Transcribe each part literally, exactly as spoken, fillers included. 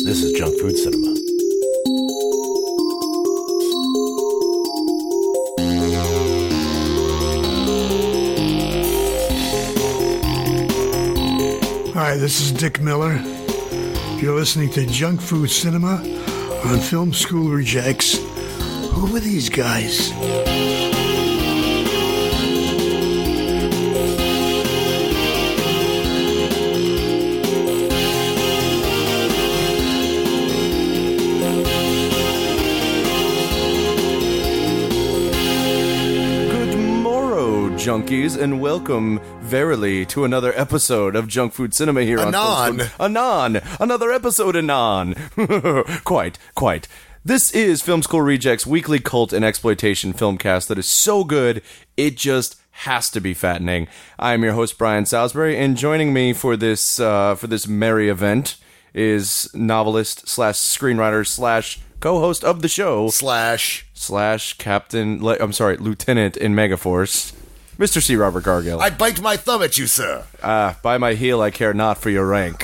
This is Junk Food Cinema. Hi, this is Dick Miller. You're listening to Junk Food Cinema on Film School Rejects. Who are these guys? Junkies, and welcome verily to another episode of Junk Food Cinema here on Anon. Anon, another episode Anon. quite, quite. This is Film School Rejects' weekly cult and exploitation filmcast that is so good it just has to be fattening. I am your host Brian Salisbury, and joining me for this uh, for this merry event is novelist slash screenwriter slash co-host of the show slash slash Captain. I'm sorry, Lieutenant in Megaforce. Mister C. Robert Gargill. I bite my thumb at you, sir. Ah, uh, by my heel I care not for your rank.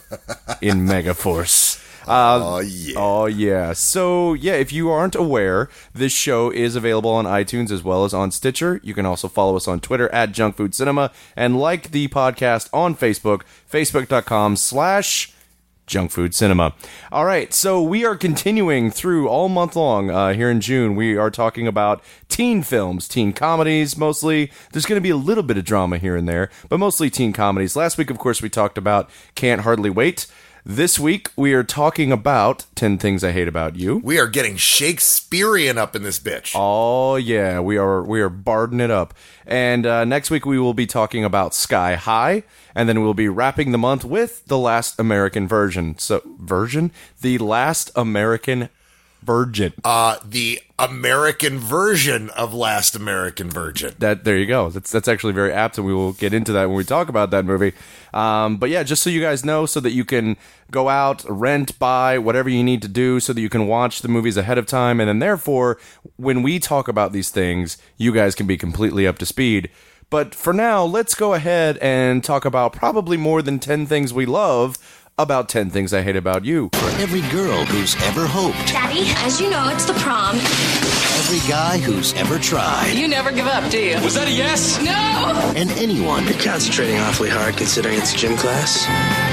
In Megaforce. Uh, oh, yeah. Oh, yeah. So, yeah, if you aren't aware, this show is available on iTunes as well as on Stitcher. You can also follow us on Twitter at Junk Food Cinema and like the podcast on Facebook, facebook.com slash Junk Food Cinema. All right, so we are continuing through all month long uh, here in June. We are talking about teen films, teen comedies mostly. There's going to be a little bit of drama here and there, but mostly teen comedies. Last week, of course, we talked about Can't Hardly Wait. This week, we are talking about ten Things I Hate About You. We are getting Shakespearean up in this bitch. Oh, yeah, we are we are barding it up. And uh, next week, we will be talking about Sky High, and then we'll be wrapping the month with The Last American Virgin. So, version? The Last American Virgin. Uh, the American version of Last American Virgin. That there you go. That's that's actually very apt, and we will get into that when we talk about that movie. Um, but yeah, just so you guys know, so that you can go out, rent, buy, whatever you need to do, so that you can watch the movies ahead of time, and then therefore, when we talk about these things, you guys can be completely up to speed. But for now, let's go ahead and talk about probably more than ten things we love about ten Things I Hate About You. For every girl who's ever hoped. Daddy, as you know, it's the prom. Every guy who's ever tried. You never give up, do you? Was that a yes? No! And anyone You're concentrating awfully hard considering it's gym class.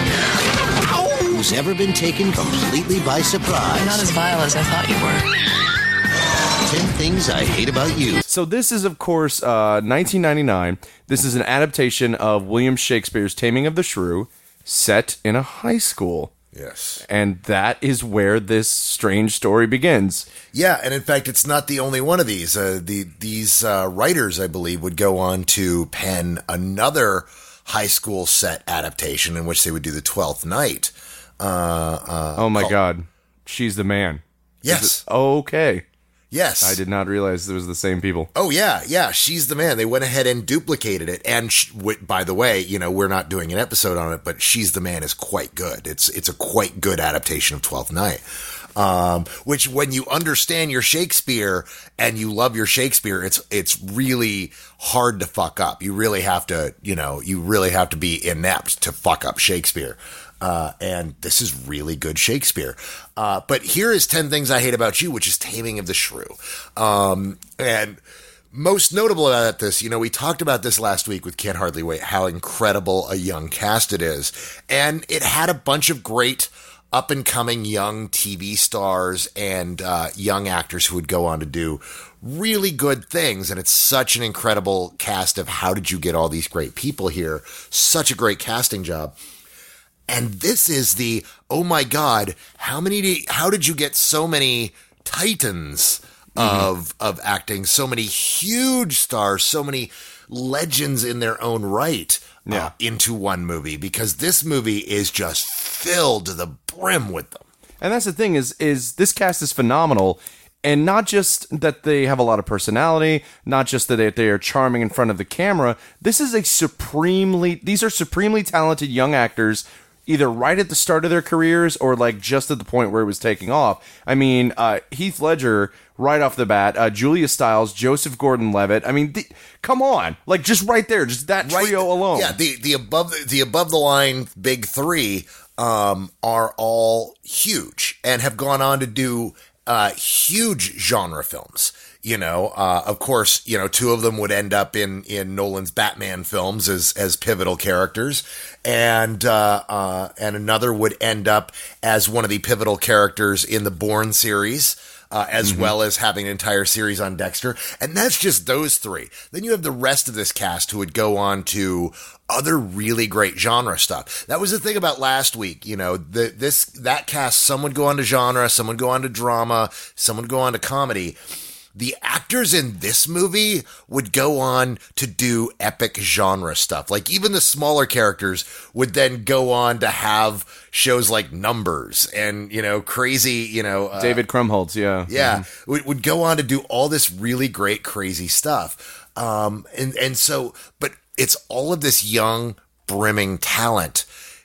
who's ever been taken completely by surprise. You're not as vile as I thought you were. ten Things I Hate About You. So this is, of course, uh, nineteen ninety-nine. This is an adaptation of William Shakespeare's Taming of the Shrew, set in a high school. Yes. And that is where this strange story begins. Yeah, and in fact, it's not the only one of these. Uh, the These uh, writers, I believe, would go on to pen another high school set adaptation in which they would do The Twelfth Night. Uh, uh, oh, my called- God. She's the Man. Yes. Okay. Yes. I did not realize it was the same people. Oh, yeah, yeah, She's the Man. They went ahead and duplicated it. And sh- w- by the way, you know, we're not doing an episode on it, but She's the Man is quite good. It's it's a quite good adaptation of Twelfth Night. Um, which when you understand your Shakespeare and you love your Shakespeare, it's it's really hard to fuck up. You really have to, you know, you really have to be inept to fuck up Shakespeare. Uh, and this is really good Shakespeare. Uh, but here is ten Things I Hate About You, which is Taming of the Shrew. Um, and most notable about this, you know, we talked about this last week with Can't Hardly Wait, how incredible a young cast it is. And it had a bunch of great up-and-coming young T V stars and uh, young actors who would go on to do really good things. And it's such an incredible cast of how did you get all these great people here? Such a great casting job. And this is the, oh my God, how many, do, how did you get so many titans of, mm-hmm. of acting, so many huge stars, so many legends in their own right uh, yeah. into one movie? Because this movie is just filled to the brim with them. And that's the thing is, is this cast is phenomenal. And not just that they have a lot of personality, not just that they, they are charming in front of the camera. This is a supremely, these are supremely talented young actors either right at the start of their careers or like just at the point where it was taking off. I mean, uh, Heath Ledger right off the bat, uh, Julia Stiles, Joseph Gordon-Levitt. I mean, the, come on, like just right there, just that trio Right, alone. Yeah, the the above the above the line big three um, are all huge and have gone on to do uh, huge genre films. You know, uh, of course, you know, two of them would end up in, in Nolan's Batman films as, as pivotal characters. And, uh, uh, and another would end up as one of the pivotal characters in the Bourne series, uh, as mm-hmm. well as having an entire series on Dexter. And that's just those three. Then you have the rest of this cast who would go on to other really great genre stuff. That was the thing about last week. You know, the, this, that cast, some would go on to genre, some would go on to drama, some would go on to comedy. The actors in this movie would go on to do epic genre stuff. Like even the smaller characters would then go on to have shows like Numbers and, you know, crazy, you know, uh, David Krumholtz. Yeah. Yeah. Mm-hmm. Would, would go on to do all this really great, crazy stuff. Um, and, and so, but it's all of this young, brimming talent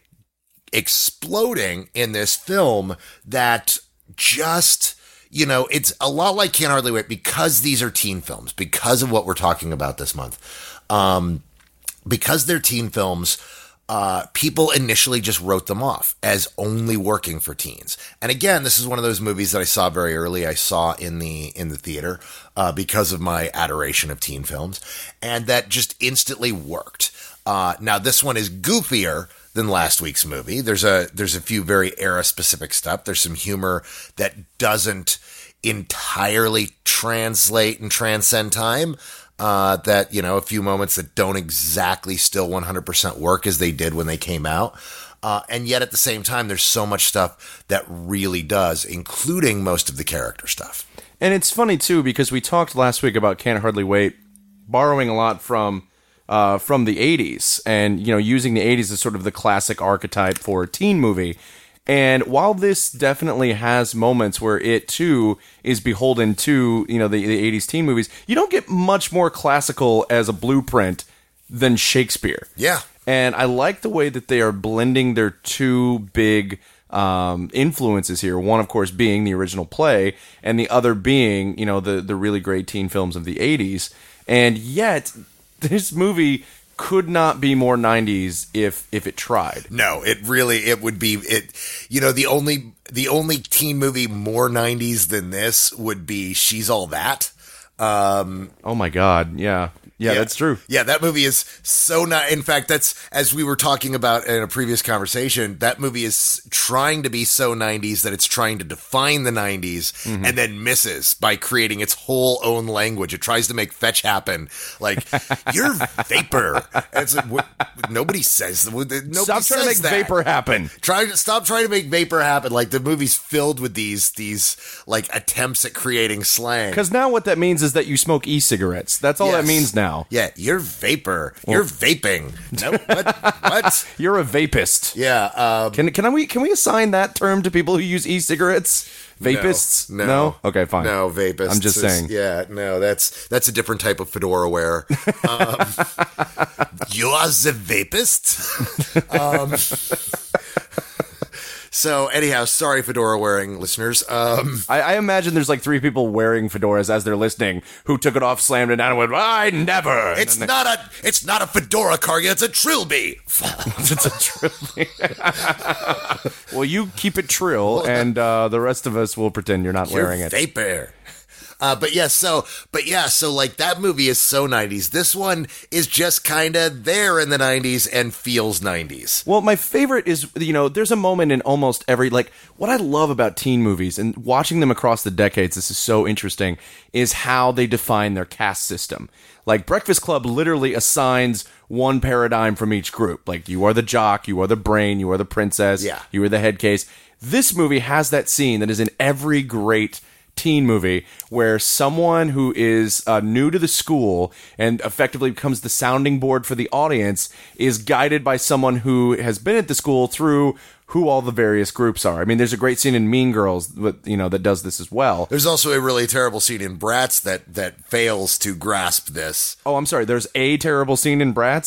exploding in this film that just, you know, it's a lot like Can't Hardly Wait because these are teen films, because of what we're talking about this month. Um, because they're teen films, uh, people initially just wrote them off as only working for teens. And again, this is one of those movies that I saw very early. I saw in the, in the theater, uh, because of my adoration of teen films, and that just instantly worked. Uh, now this one is goofier than last week's movie. There's a there's a few very era specific stuff. There's some humor that doesn't entirely translate and transcend time. Uh, that, you know, a few moments that don't exactly still one hundred percent work as they did when they came out. Uh, and yet at the same time, there's so much stuff that really does, including most of the character stuff. And it's funny too, because we talked last week about Can't Hardly Wait, borrowing a lot from Uh, from the eighties, and, you know, using the eighties as sort of the classic archetype for a teen movie. And while this definitely has moments where it, too, is beholden to, you know, the, the eighties teen movies, you don't get much more classical as a blueprint than Shakespeare. Yeah. And I like the way that they are blending their two big um, influences here. One, of course, being the original play, and the other being, you know, the, the really great teen films of the eighties. And yet this movie could not be more nineties if if it tried. No, it really it would be it. You know, the only the only teen movie more nineties than this would be She's All That. Um, oh my God, yeah. yeah, yeah, that's true. Yeah, that movie is so not. In fact, that's as we were talking about in a previous conversation. That movie is trying to be so nineties that it's trying to define the nineties mm-hmm. and then misses by creating its whole own language. It tries to make fetch happen like you're vapor. And it's like, what, nobody says. Nobody stop says trying to make that. vapor happen. Try to stop trying to make vapor happen. Like the movie's filled with these these like attempts at creating slang. Because now what that means is that you smoke e-cigarettes. That's all Yes. that means now. Yeah, you're vapor. You're vaping. No, what? What? You're a vapist. Yeah. Um, Can can we can we assign that term to people who use e-cigarettes? Vapists? No, no. Okay, fine. No, vapists. I'm just is- saying. Yeah, no, that's that's a different type of fedora wear. Um, you are the vapist? um, so anyhow, sorry, fedora wearing listeners. Um, I, I imagine there's like three people wearing fedoras as they're listening who took it off, slammed it down, and went, "I never." And it's then not a it's not a fedora, Karga. It's a trilby. It's a trilby. Well, you keep it trill, and uh, the rest of us will pretend you're not You're wearing it. Vapor. Uh, but yeah, so, but yeah, so like that movie is so nineties. This one is just kind of there in the nineties and feels nineties. Well, my favorite is, you know, there's a moment in almost every, like, what I love about teen movies and watching them across the decades, this is so interesting, is how they define their caste system. Like, Breakfast Club literally assigns one paradigm from each group. Like, you are the jock, you are the brain, you are the princess, Yeah. you are the head case. This movie has that scene that is in every great teen movie where someone who is uh, new to the school and effectively becomes the sounding board for the audience is guided by someone who has been at the school through who all the various groups are. I mean, there's a great scene in Mean Girls, with, you know, that does this as well. There's also a really terrible scene in Bratz that that fails to grasp this. Oh, I'm sorry. There's a terrible scene in Bratz.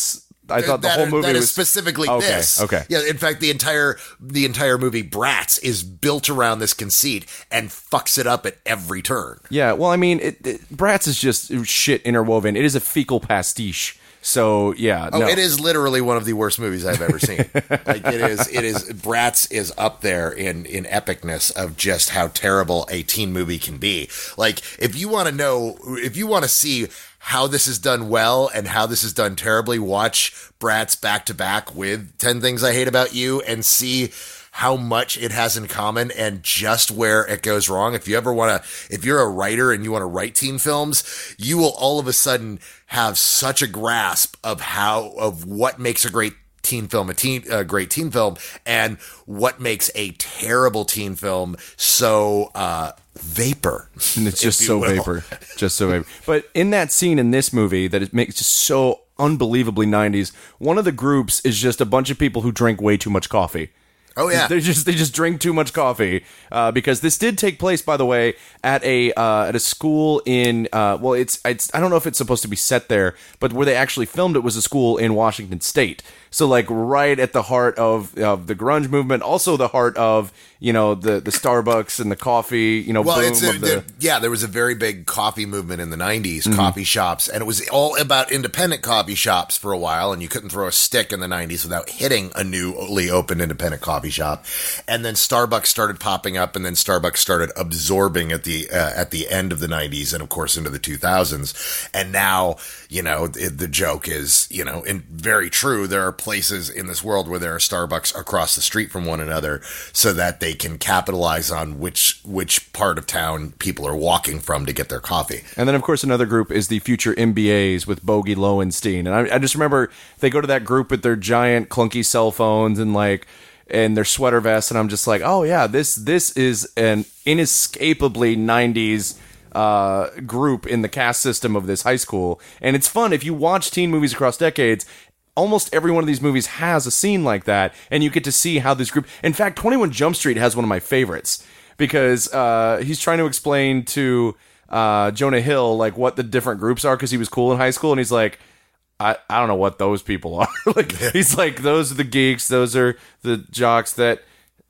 I thought the that whole are- movie that is was specifically okay, this. Okay. Yeah. In fact, the entire the entire movie Bratz is built around this conceit and fucks it up at every turn. Yeah. Well, I mean, it, it, Bratz is just shit interwoven. It is a fecal pastiche. So yeah. Oh, no. it is literally one of the worst movies I've ever seen. Like it is. It is. Bratz is up there in in epicness of just how terrible a teen movie can be. Like if you want to know, if you want to see how this is done well and how this is done terribly, watch Bratz back to back with ten Things I Hate About You and see how much it has in common and just where it goes wrong. If you ever want to, if you're a writer and you want to write teen films, you will all of a sudden have such a grasp of how, of what makes a great teen film, a teen, a great teen film, and what makes a terrible teen film so, uh, vapor. And it's just if you so will. vapor. Just so vapor. But in that scene in this movie that it makes just so unbelievably nineties, one of the groups is just a bunch of people who drink way too much coffee. Oh yeah, They just they just drink too much coffee uh, because this did take place, by the way, at a uh, at a school in uh, well, it's, it's I don't know if it's supposed to be set there, but where they actually filmed it was a school in Washington State. So like right at the heart of of the grunge movement, also the heart of you know the the Starbucks and the coffee, you know, well, boom it's a, of the. there- yeah, there was a very big coffee movement in the nineties, Mm-hmm. coffee shops, and it was all about independent coffee shops for a while, and you couldn't throw a stick in the nineties without hitting a newly opened independent coffee shop. And then Starbucks started popping up, and then Starbucks started absorbing at the uh, at the end of the nineties, and of course into the two thousands. And now, you know, it, the joke is, you know, and very true, there are places in this world where there are Starbucks across the street from one another, so that they can capitalize on which which part of town people are walking from to get their coffee. And then, of course, another group is the future M B As with Bogey Lowenstein. And I, I just remember they go to that group with their giant clunky cell phones and like and their sweater vests, and I'm just like, oh yeah, this this is an inescapably nineties uh, group in the caste system of this high school. And it's fun if you watch teen movies across decades. Almost every one of these movies has a scene like that, and you get to see how this group. In fact, twenty-one Jump Street has one of my favorites because uh, he's trying to explain to uh, Jonah Hill like what the different groups are because he was cool in high school, and he's like, I, I don't know what those people are. Like he's like, those are the geeks, those are the jocks that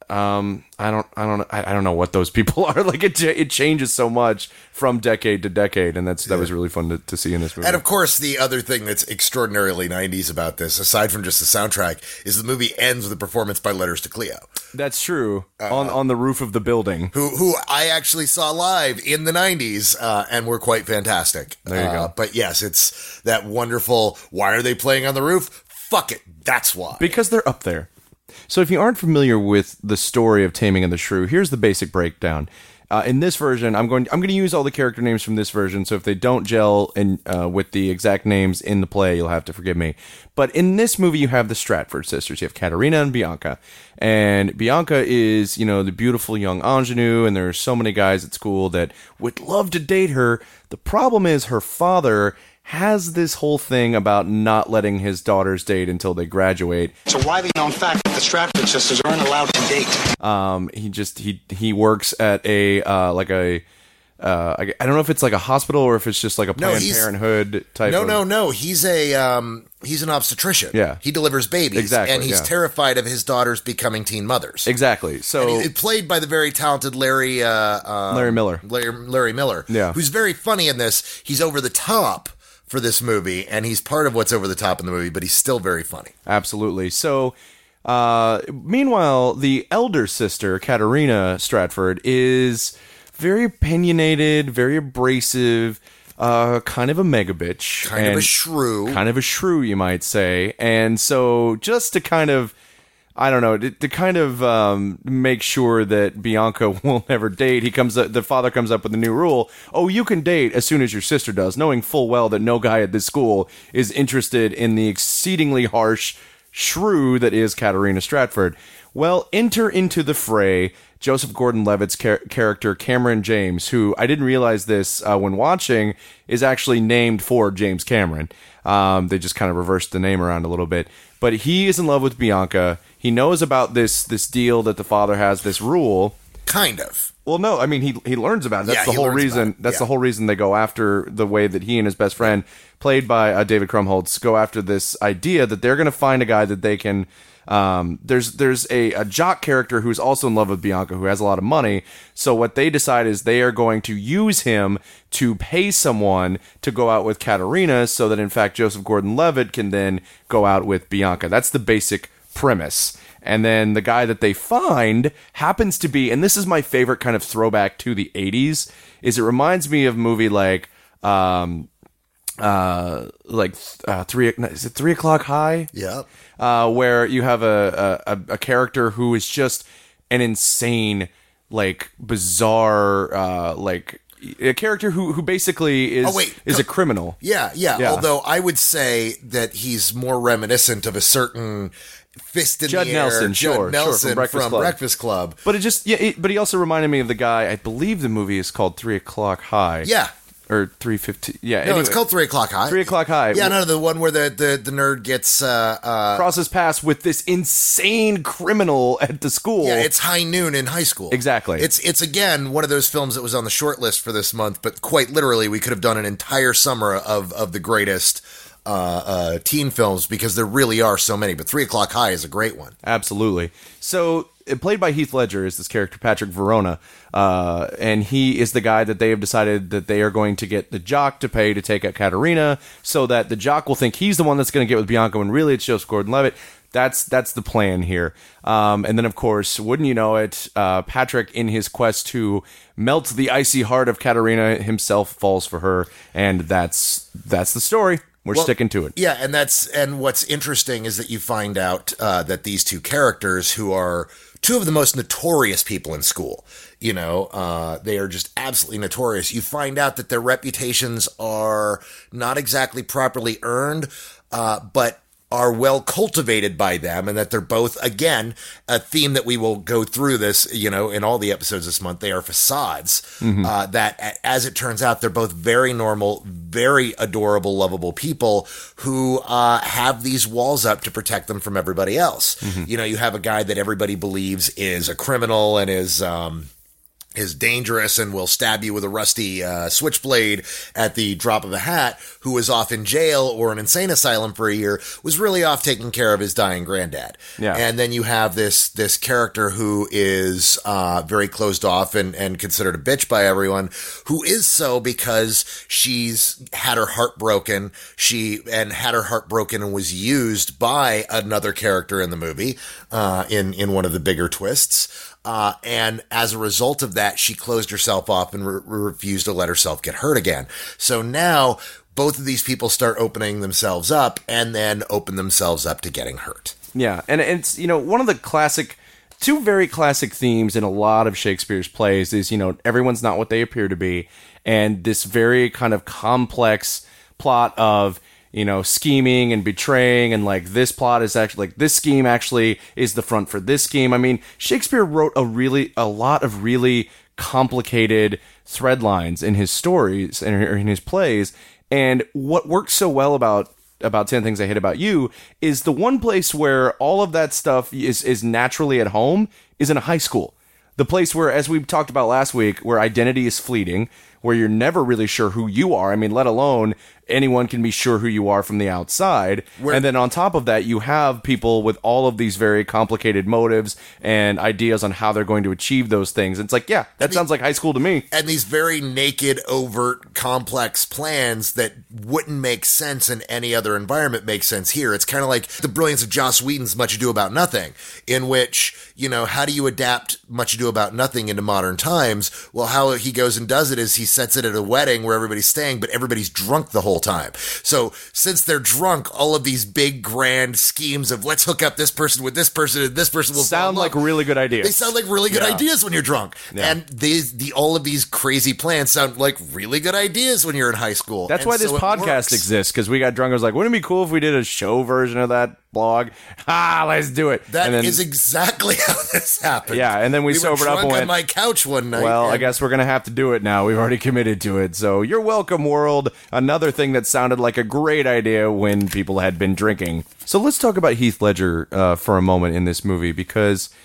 um I don't I don't I, I don't know what those people are. Like it it changes so much from decade to decade, and that's that was really fun to, to see in this movie. And of course, the other thing that's extraordinarily nineties about this, aside from just the soundtrack, is the movie ends with a performance by Letters to Cleo. That's true. Uh, on on the roof of the building. Who who I actually saw live in the nineties uh, and were quite fantastic. There you uh, go. But yes, it's that wonderful, why are they playing on the roof? Fuck it, that's why. Because they're up there. So if you aren't familiar with the story of Taming of the Shrew, here's the basic breakdown. Uh, in this version, I'm going I'm going to use all the character names from this version, so if they don't gel in, uh, with the exact names in the play, you'll have to forgive me. But in this movie, you have the Stratford sisters. You have Katerina and Bianca. And Bianca is, you know, the beautiful young ingenue, and there are so many guys at school that would love to date her. The problem is her father has this whole thing about not letting his daughters date until they graduate. It's a widely known fact that the Stratford sisters aren't allowed to date. Um, he just he he works at a uh, like a uh, I, I don't know if it's like a hospital or if it's just like a No, Planned he's- Parenthood type. No, of, no, no. He's a um, he's an obstetrician. Yeah. He delivers babies. Exactly, And he's yeah. terrified of his daughters becoming teen mothers. exactly. So And he- played by the very talented Larry uh, um, Larry Miller. Larry, Larry Miller. Yeah. Who's very funny in this. He's over the top for this movie, and he's part of what's over the top in the movie, but he's still very funny. absolutely. So uh, meanwhile, the elder sister Katerina Stratford is very opinionated, very abrasive. Uh, kind of a mega bitch. Kind of a and- shrew. Kind of a shrew, you might say. And so just to kind of, I don't know, to, to kind of um, make sure that Bianca will never date, he comes. The father comes up with a new rule. Oh, you can date as soon as your sister does, knowing full well that no guy at this school is interested in the exceedingly harsh shrew that is Katerina Stratford. Well, enter into the fray Joseph Gordon-Levitt's char- character Cameron James, who I didn't realize this uh, when watching, is actually named for James Cameron. Um, they just kind of reversed the name around a little bit. But he is in love with Bianca. He knows about this this deal that the father has, this rule. Kind of. Well, no, I mean he he learns about it. That's Yeah, the he whole learns reason. about it. That's Yeah. the whole reason they go after the way that he and his best friend, played by uh, David Krumholtz, go after this idea that they're going to find a guy that they can. Um, there's there's a, a jock character who's also in love with Bianca, who has a lot of money. So what they decide is they are going to use him to pay someone to go out with Katerina, so that in fact Joseph Gordon-Levitt can then go out with Bianca. That's the basic premise. And then the guy that they find happens to be, and this is my favorite kind of throwback to the eighties, is it reminds me of a movie like, um, uh, like uh, three, is it Three O'Clock High? Yeah. Uh, where you have a, a, a character who is just an insane, like, bizarre, uh, like, a character who, who basically is Oh, wait. is a criminal. Yeah, yeah, Yeah. Although I would say that he's more reminiscent of a certain fist in Judd the air Nelson, Judd sure, sure, Nelson from Breakfast from Club. Breakfast Club. But it just, yeah, it, but he also reminded me of the guy, I believe the movie is called Three O'Clock High. Yeah. Or three fifteen. Yeah, No, anyway. it's called Three O'Clock High. Three O'Clock High. Yeah, no, the one where the, the, the nerd gets... Uh, uh, crosses paths with this insane criminal at the school. yeah, it's High Noon in high school. Exactly. It's, it's again, one of those films that was on the short list for this month, but quite literally, we could have done an entire summer of, of the greatest uh, uh, teen films, because there really are so many, but Three O'Clock High is a great one. Absolutely. So, uh, played by Heath Ledger is this character, Patrick Verona, uh, and he is the guy that they have decided that they are going to get the jock to pay to take out Katerina, so that the jock will think he's the one that's going to get with Bianca, when really it's Joseph Gordon-Levitt. That's that's the plan here. Um, and then, of course, wouldn't you know it, uh, Patrick, in his quest to melt the icy heart of Katerina, himself falls for her, and that's that's the story. We're Well, sticking to it. Yeah, and that's and what's interesting is that you find out uh, that these two characters, who are two of the most notorious people in school, you know, uh, they are just absolutely notorious. You find out that their reputations are not exactly properly earned, uh, but are well cultivated by them, and that they're both, again, a theme that we will go through this, you know, in all the episodes this month. They are facades, Mm-hmm. uh, that, as it turns out, they're both very normal, very adorable, lovable people who uh, have these walls up to protect them from everybody else. Mm-hmm. You know, you have a guy that everybody believes is a criminal and is... Um, is dangerous and will stab you with a rusty uh, switchblade at the drop of a hat, who was off in jail or an insane asylum for a year, was really off taking care of his dying granddad. Yeah. And then you have this this character who is uh, very closed off and, and considered a bitch by everyone, who is so because she's had her heart broken, she and had her heart broken and was used by another character in the movie uh, in, in one of the bigger twists. Uh, and as a result of that, she closed herself off and re- refused to let herself get hurt again. So now both of these people start opening themselves up and then open themselves up to getting hurt. Yeah, and it's, you know, one of the classic, two very classic themes in a lot of Shakespeare's plays is, you know, everyone's not what they appear to be, and this very kind of complex plot of, you know, scheming and betraying, and like this plot is actually, like this scheme actually is the front for this scheme. I mean, Shakespeare wrote a really, a lot of really complicated thread lines in his stories and in his plays, and what works so well about about ten Things I Hate About You is the one place where all of that stuff is is naturally at home is in a high school. The place where, as we talked about last week, where identity is fleeting, where you're never really sure who you are. I mean, let alone anyone can be sure who you are from the outside. Where- and then on top of that, you have people with all of these very complicated motives and ideas on how they're going to achieve those things. It's like, yeah, that sounds like high school to me. And these very naked, overt, complex plans that wouldn't make sense in any other environment make sense here. It's kind of like the brilliance of Joss Whedon's Much Ado About Nothing, in which, you know, how do you adapt Much Ado About Nothing into modern times? Well, how he goes and does it is he sets it at a wedding where everybody's staying, but everybody's drunk the whole time. So since they're drunk, all of these big, grand schemes of let's hook up this person with this person and this person will Sound fall in like love, really good ideas. They sound like really good Yeah. ideas when you're drunk. Yeah. And these, the all of these crazy plans sound like really good ideas when you're in high school. That's And why this so it podcast works. exists, because we got drunk. I was like, wouldn't it be cool if we did a show version of that blog? Ah, let's do it. That and then, is exactly how this happened. Yeah, and then we were sobered up drunk and on went, my couch one night. well, I and- guess we're going to have to do it now. We've already committed to it. So you're welcome, world. Another thing that sounded like a great idea when people had been drinking. So let's talk about Heath Ledger uh, for a moment in this movie, because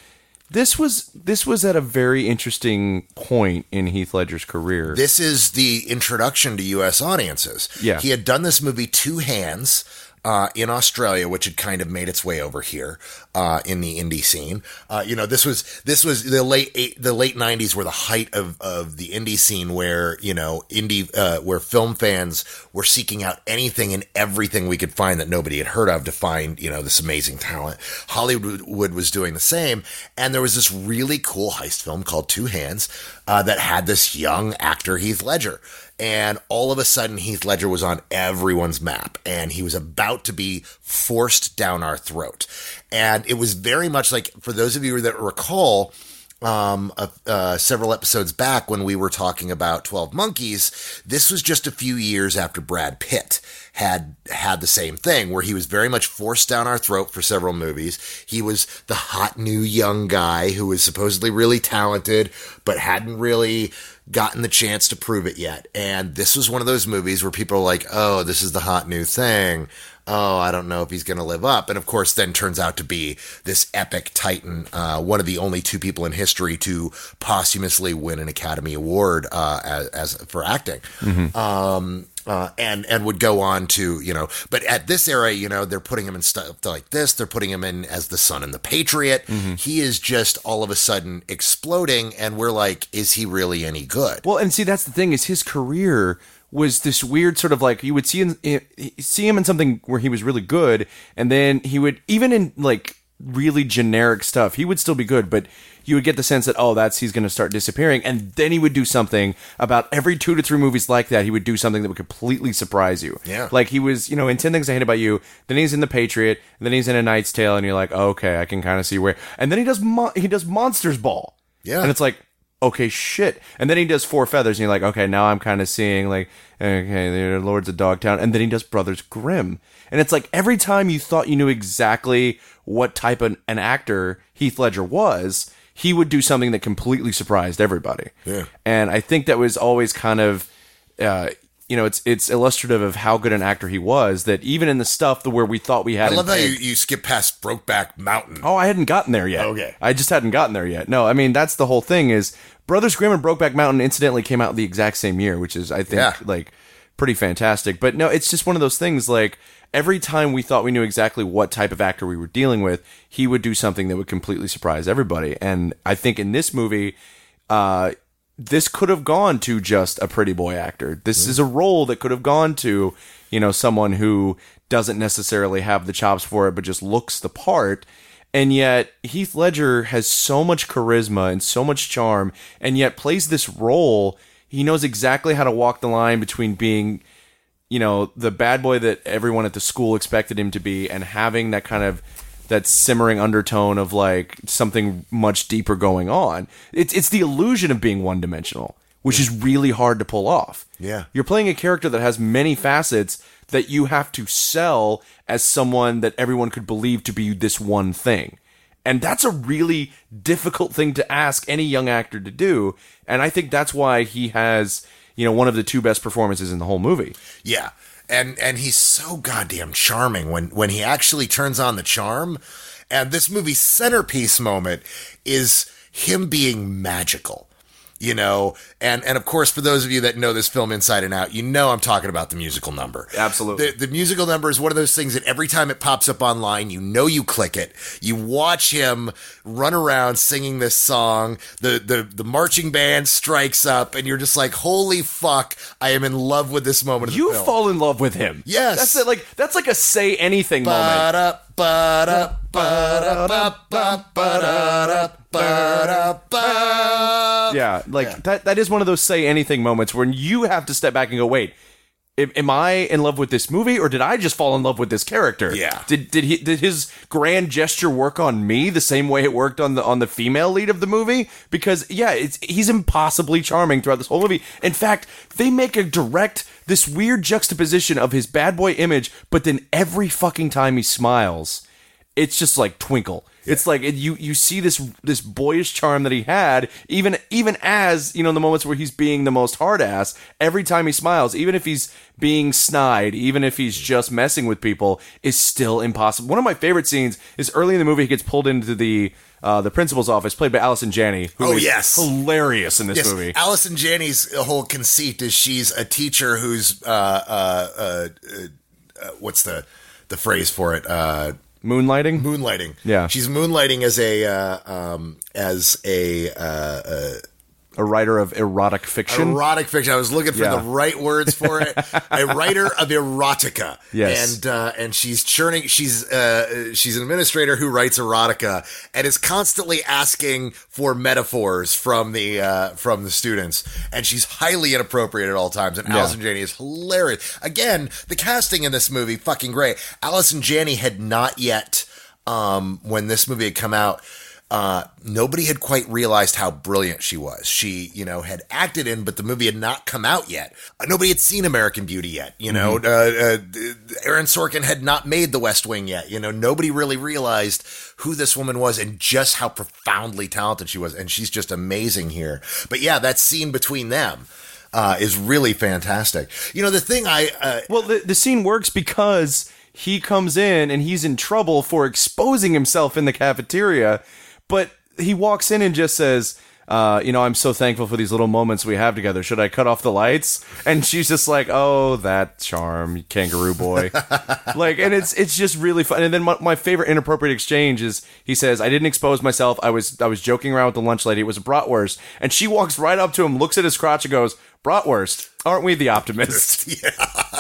This was this was at a very interesting point in Heath Ledger's career. This is the introduction to U S audiences. Yeah. He had done this movie Two Hands uh, in Australia, which had kind of made its way over here uh, in the indie scene. Uh, you know, this was this was the late eight, the late nineties were the height of, of the indie scene, where you know indie uh, where film fans were seeking out anything and everything we could find that nobody had heard of to find you know this amazing talent. Hollywood was doing the same, and there was this really cool heist film called Two Hands uh, that had this young actor Heath Ledger. And all of a sudden, Heath Ledger was on everyone's map, and he was about to be forced down our throat. And it was very much like, for those of you that recall, um, uh, uh, several episodes back when we were talking about twelve Monkeys, this was just a few years after Brad Pitt had had the same thing, where he was very much forced down our throat for several movies. He was the hot new young guy who was supposedly really talented, but hadn't really gotten the chance to prove it yet. And this was one of those movies where people are like, oh, this is the hot new thing. Oh, I don't know if he's going to live up. And of course, then turns out to be this epic titan, uh, one of the only two people in history to posthumously win an Academy Award uh, as, as for acting. Mm-hmm. Um, Uh, and, and would go on to, you know, but at this era, you know, they're putting him in stuff like this. They're putting him in as the son in The Patriot. Mm-hmm. He is just all of a sudden exploding. And we're like, is he really any good? Well, and see, that's the thing, is his career was this weird sort of like, you would see him, see him in something where he was really good. And then he would, even in like really generic stuff, he would still be good, but you would get the sense that, oh, that's, he's going to start disappearing. And then he would do something about every two to three movies like that. He would do something that would completely surprise you. Yeah. Like he was, you know, in ten Things I Hate About You, then he's in The Patriot, and then he's in A Knight's Tale, and you're like, oh, okay, I can kind of see where. And then he does, Mo- he does Monsters Ball. Yeah. And it's like, okay, shit. And then he does Four Feathers, and you're like, okay, now I'm kind of seeing, like, okay, they're Lords of Dogtown. And then he does Brothers Grimm. And it's like, every time you thought you knew exactly what type of an actor Heath Ledger was, he would do something that completely surprised everybody. Yeah. And I think that was always kind of, uh, you know, it's it's illustrative of how good an actor he was, that even in the stuff the where we thought we had I love him how you, pegged- you skip past Brokeback Mountain. Oh, I hadn't gotten there yet. Okay. I just hadn't gotten there yet. No, I mean, that's the whole thing is Brothers Grimm and Brokeback Mountain incidentally came out the exact same year, which is, I think, Yeah. like, pretty fantastic. But no, it's just one of those things, like, every time we thought we knew exactly what type of actor we were dealing with, he would do something that would completely surprise everybody. And I think in this movie, uh, this could have gone to just a pretty boy actor. This mm. is a role that could have gone to, you know, someone who doesn't necessarily have the chops for it, but just looks the part. And yet Heath Ledger has so much charisma and so much charm, and yet plays this role. He knows exactly how to walk the line between being, you know, the bad boy that everyone at the school expected him to be, and having that kind of that simmering undertone of like something much deeper going on. It's it's the illusion of being one dimensional, which is really hard to pull off. Yeah. You're playing a character that has many facets that you have to sell as someone that everyone could believe to be this one thing. And that's a really difficult thing to ask any young actor to do. And I think that's why he has, you know, one of the two best performances in the whole movie. Yeah. And and he's so goddamn charming when, when he actually turns on the charm. And this movie's centerpiece moment is him being magical. You know, and, and of course, for those of you that know this film inside and out, you know I'm talking about the musical number. Absolutely. The, the musical number is one of those things that every time it pops up online, you know you click it. You watch him run around singing this song. The, the, the marching band strikes up, and you're just like, holy fuck, I am in love with this moment of the You film. fall in love with him. Yes. That's it, like that's like a say anything moment. Ba-da, ba-da, ba-da, ba-da, ba-da, ba-da, ba. Yeah, like Yeah. that that is one of those say anything moments when you have to step back and go, wait, am, am I in love with this movie, or did I just fall in love with this character? Yeah. Did did he did his grand gesture work on me the same way it worked on the on the female lead of the movie? Because yeah, it's he's impossibly charming throughout this whole movie. In fact, they make a direct this weird juxtaposition of his bad boy image, but then every fucking time he smiles, it's just like twinkle. It's like it, you you see this this boyish charm that he had, even even as, you know, the moments where he's being the most hard ass. Every time he smiles, even if he's being snide, even if he's just messing with people, is still impossible. One of my favorite scenes is early in the movie. He gets pulled into the uh, the principal's office, played by Allison Janney, who oh, is yes. hilarious in this yes. movie. Allison Janney's whole conceit is she's a teacher who's uh, uh, uh, uh, what's the the phrase for it? Uh, Moonlighting? Moonlighting. Yeah. She's moonlighting as a, uh, um, as a, uh, uh, a writer of erotic fiction. Erotic fiction. I was looking for Yeah. the right words for it. A writer of erotica. Yes. And, uh, and she's churning, she's, uh, she's an administrator who writes erotica and is constantly asking for metaphors from the, uh, from the students. And she's highly inappropriate at all times. And Yeah. Allison Janney is hilarious. Again, the casting in this movie, fucking great. Allison Janney had not yet, um, when this movie had come out, Uh, nobody had quite realized how brilliant she was. She, you know, had acted in, but the movie had not come out yet. Uh, nobody had seen American Beauty yet. You know, mm-hmm. uh, uh, Aaron Sorkin had not made The West Wing yet. You know, nobody really realized who this woman was and just how profoundly talented she was. And she's just amazing here. But yeah, that scene between them uh, is really fantastic. You know, the thing I... Uh, well, the, the scene works because he comes in and he's in trouble for exposing himself in the cafeteria. But he walks in and just says, uh, you know, I'm so thankful for these little moments we have together. Should I cut off the lights? And she's just like, oh, that charm, kangaroo boy. Like, and it's it's just really fun. And then my, my favorite inappropriate exchange is he says, I didn't expose myself. I was I was joking around with the lunch lady. It was a bratwurst. And she walks right up to him, looks at his crotch and goes, bratwurst, aren't we the optimists? yeah.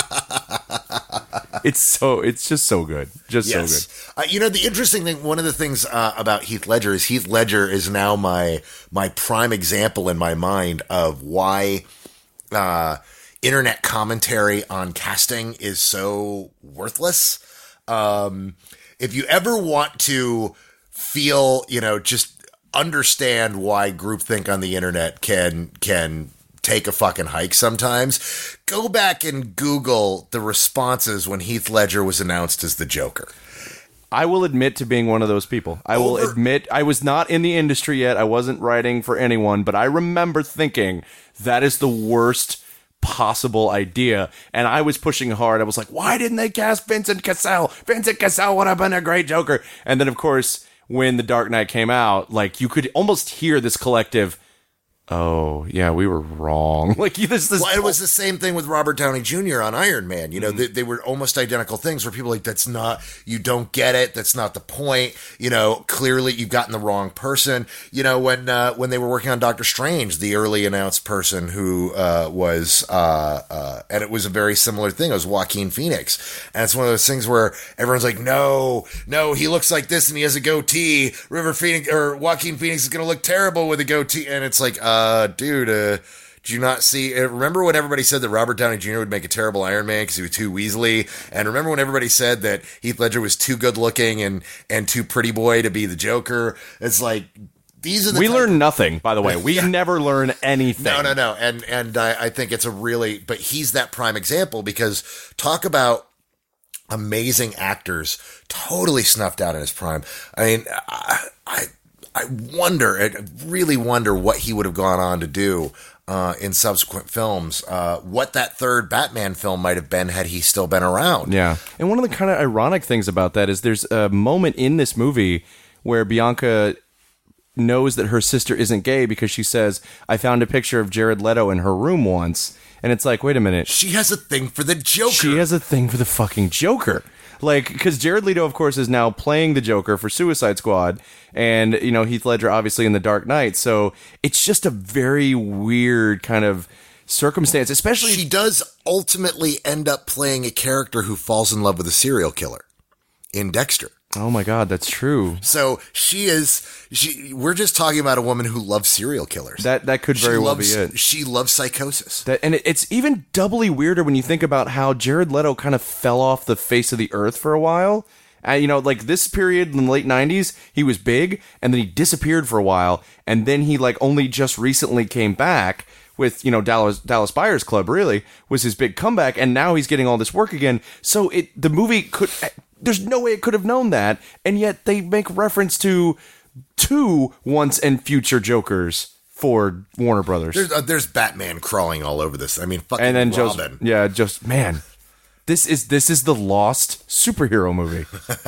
It's so, it's just so good. Just yes. so good. Uh, you know, the interesting thing, one of the things uh, about Heath Ledger is Heath Ledger is now my my prime example in my mind of why uh, internet commentary on casting is so worthless. Um, if you ever want to feel, you know, just understand why groupthink on the internet can can take a fucking hike sometimes, go back and Google the responses when Heath Ledger was announced as the Joker. I will admit to being one of those people. I will Over- admit I was not in the industry yet. I wasn't writing for anyone, but I remember thinking that is the worst possible idea. And I was pushing hard. I was like, why didn't they cast Vincent Cassel? Vincent Cassel would have been a great Joker. And then, of course, when The Dark Knight came out, like, you could almost hear this collective, oh, yeah, we were wrong. Like, this, this. Well, it was the same thing with Robert Downey Junior on Iron Man. You know, mm-hmm. they, they were almost identical things where people were like, that's not, you don't get it. That's not the point. You know, clearly you've gotten the wrong person. You know, when, uh, when they were working on Doctor Strange, the early announced person who, uh, was, uh, uh, and it was a very similar thing. It was Joaquin Phoenix. And it's one of those things where everyone's like, no, no, he looks like this and he has a goatee. River Phoenix or Joaquin Phoenix is going to look terrible with a goatee. And it's like, uh, Uh, dude, uh, did you not see, uh, remember when everybody said that Robert Downey Junior would make a terrible Iron Man because he was too Weasley? And remember when everybody said that Heath Ledger was too good looking and, and too pretty boy to be the Joker? It's like, these are the We type- learn nothing, by the way. We Yeah. never learn anything. No, no, no. And, and I, I think it's a really, but he's that prime example because talk about amazing actors totally snuffed out in his prime. I mean, I, I I wonder, I really wonder what he would have gone on to do uh, in subsequent films. Uh, what that third Batman film might have been had he still been around. Yeah. And one of the kind of ironic things about that is there's a moment in this movie where Bianca knows that her sister isn't gay because she says, I found a picture of Jared Leto in her room once. And it's like, wait a minute. She has a thing for the Joker. She has a thing for the fucking Joker. Like, because Jared Leto, of course, is now playing the Joker for Suicide Squad, and, you know, Heath Ledger, obviously, in The Dark Knight, so it's just a very weird kind of circumstance, especially... She does ultimately end up playing a character who falls in love with a serial killer in Dexter. Oh my God, that's true. So she is, she. We're just talking about a woman who loves serial killers. That that could very she well loves, be it. She loves psychosis. That, and it, it's even doubly weirder when you think about how Jared Leto kind of fell off the face of the earth for a while. Uh, you know, like this period in the late nineties, he was big, and then he disappeared for a while, and then he like only just recently came back with, you know, Dallas Dallas Buyers Club really was his big comeback, and now he's getting all this work again. So it the movie could there's no way it could have known that, and yet they make reference to two once and future Jokers for Warner Brothers. There's, uh, there's Batman crawling all over this. I mean, fucking and then Robin. Just, yeah, just man, this is this is the Lost superhero movie.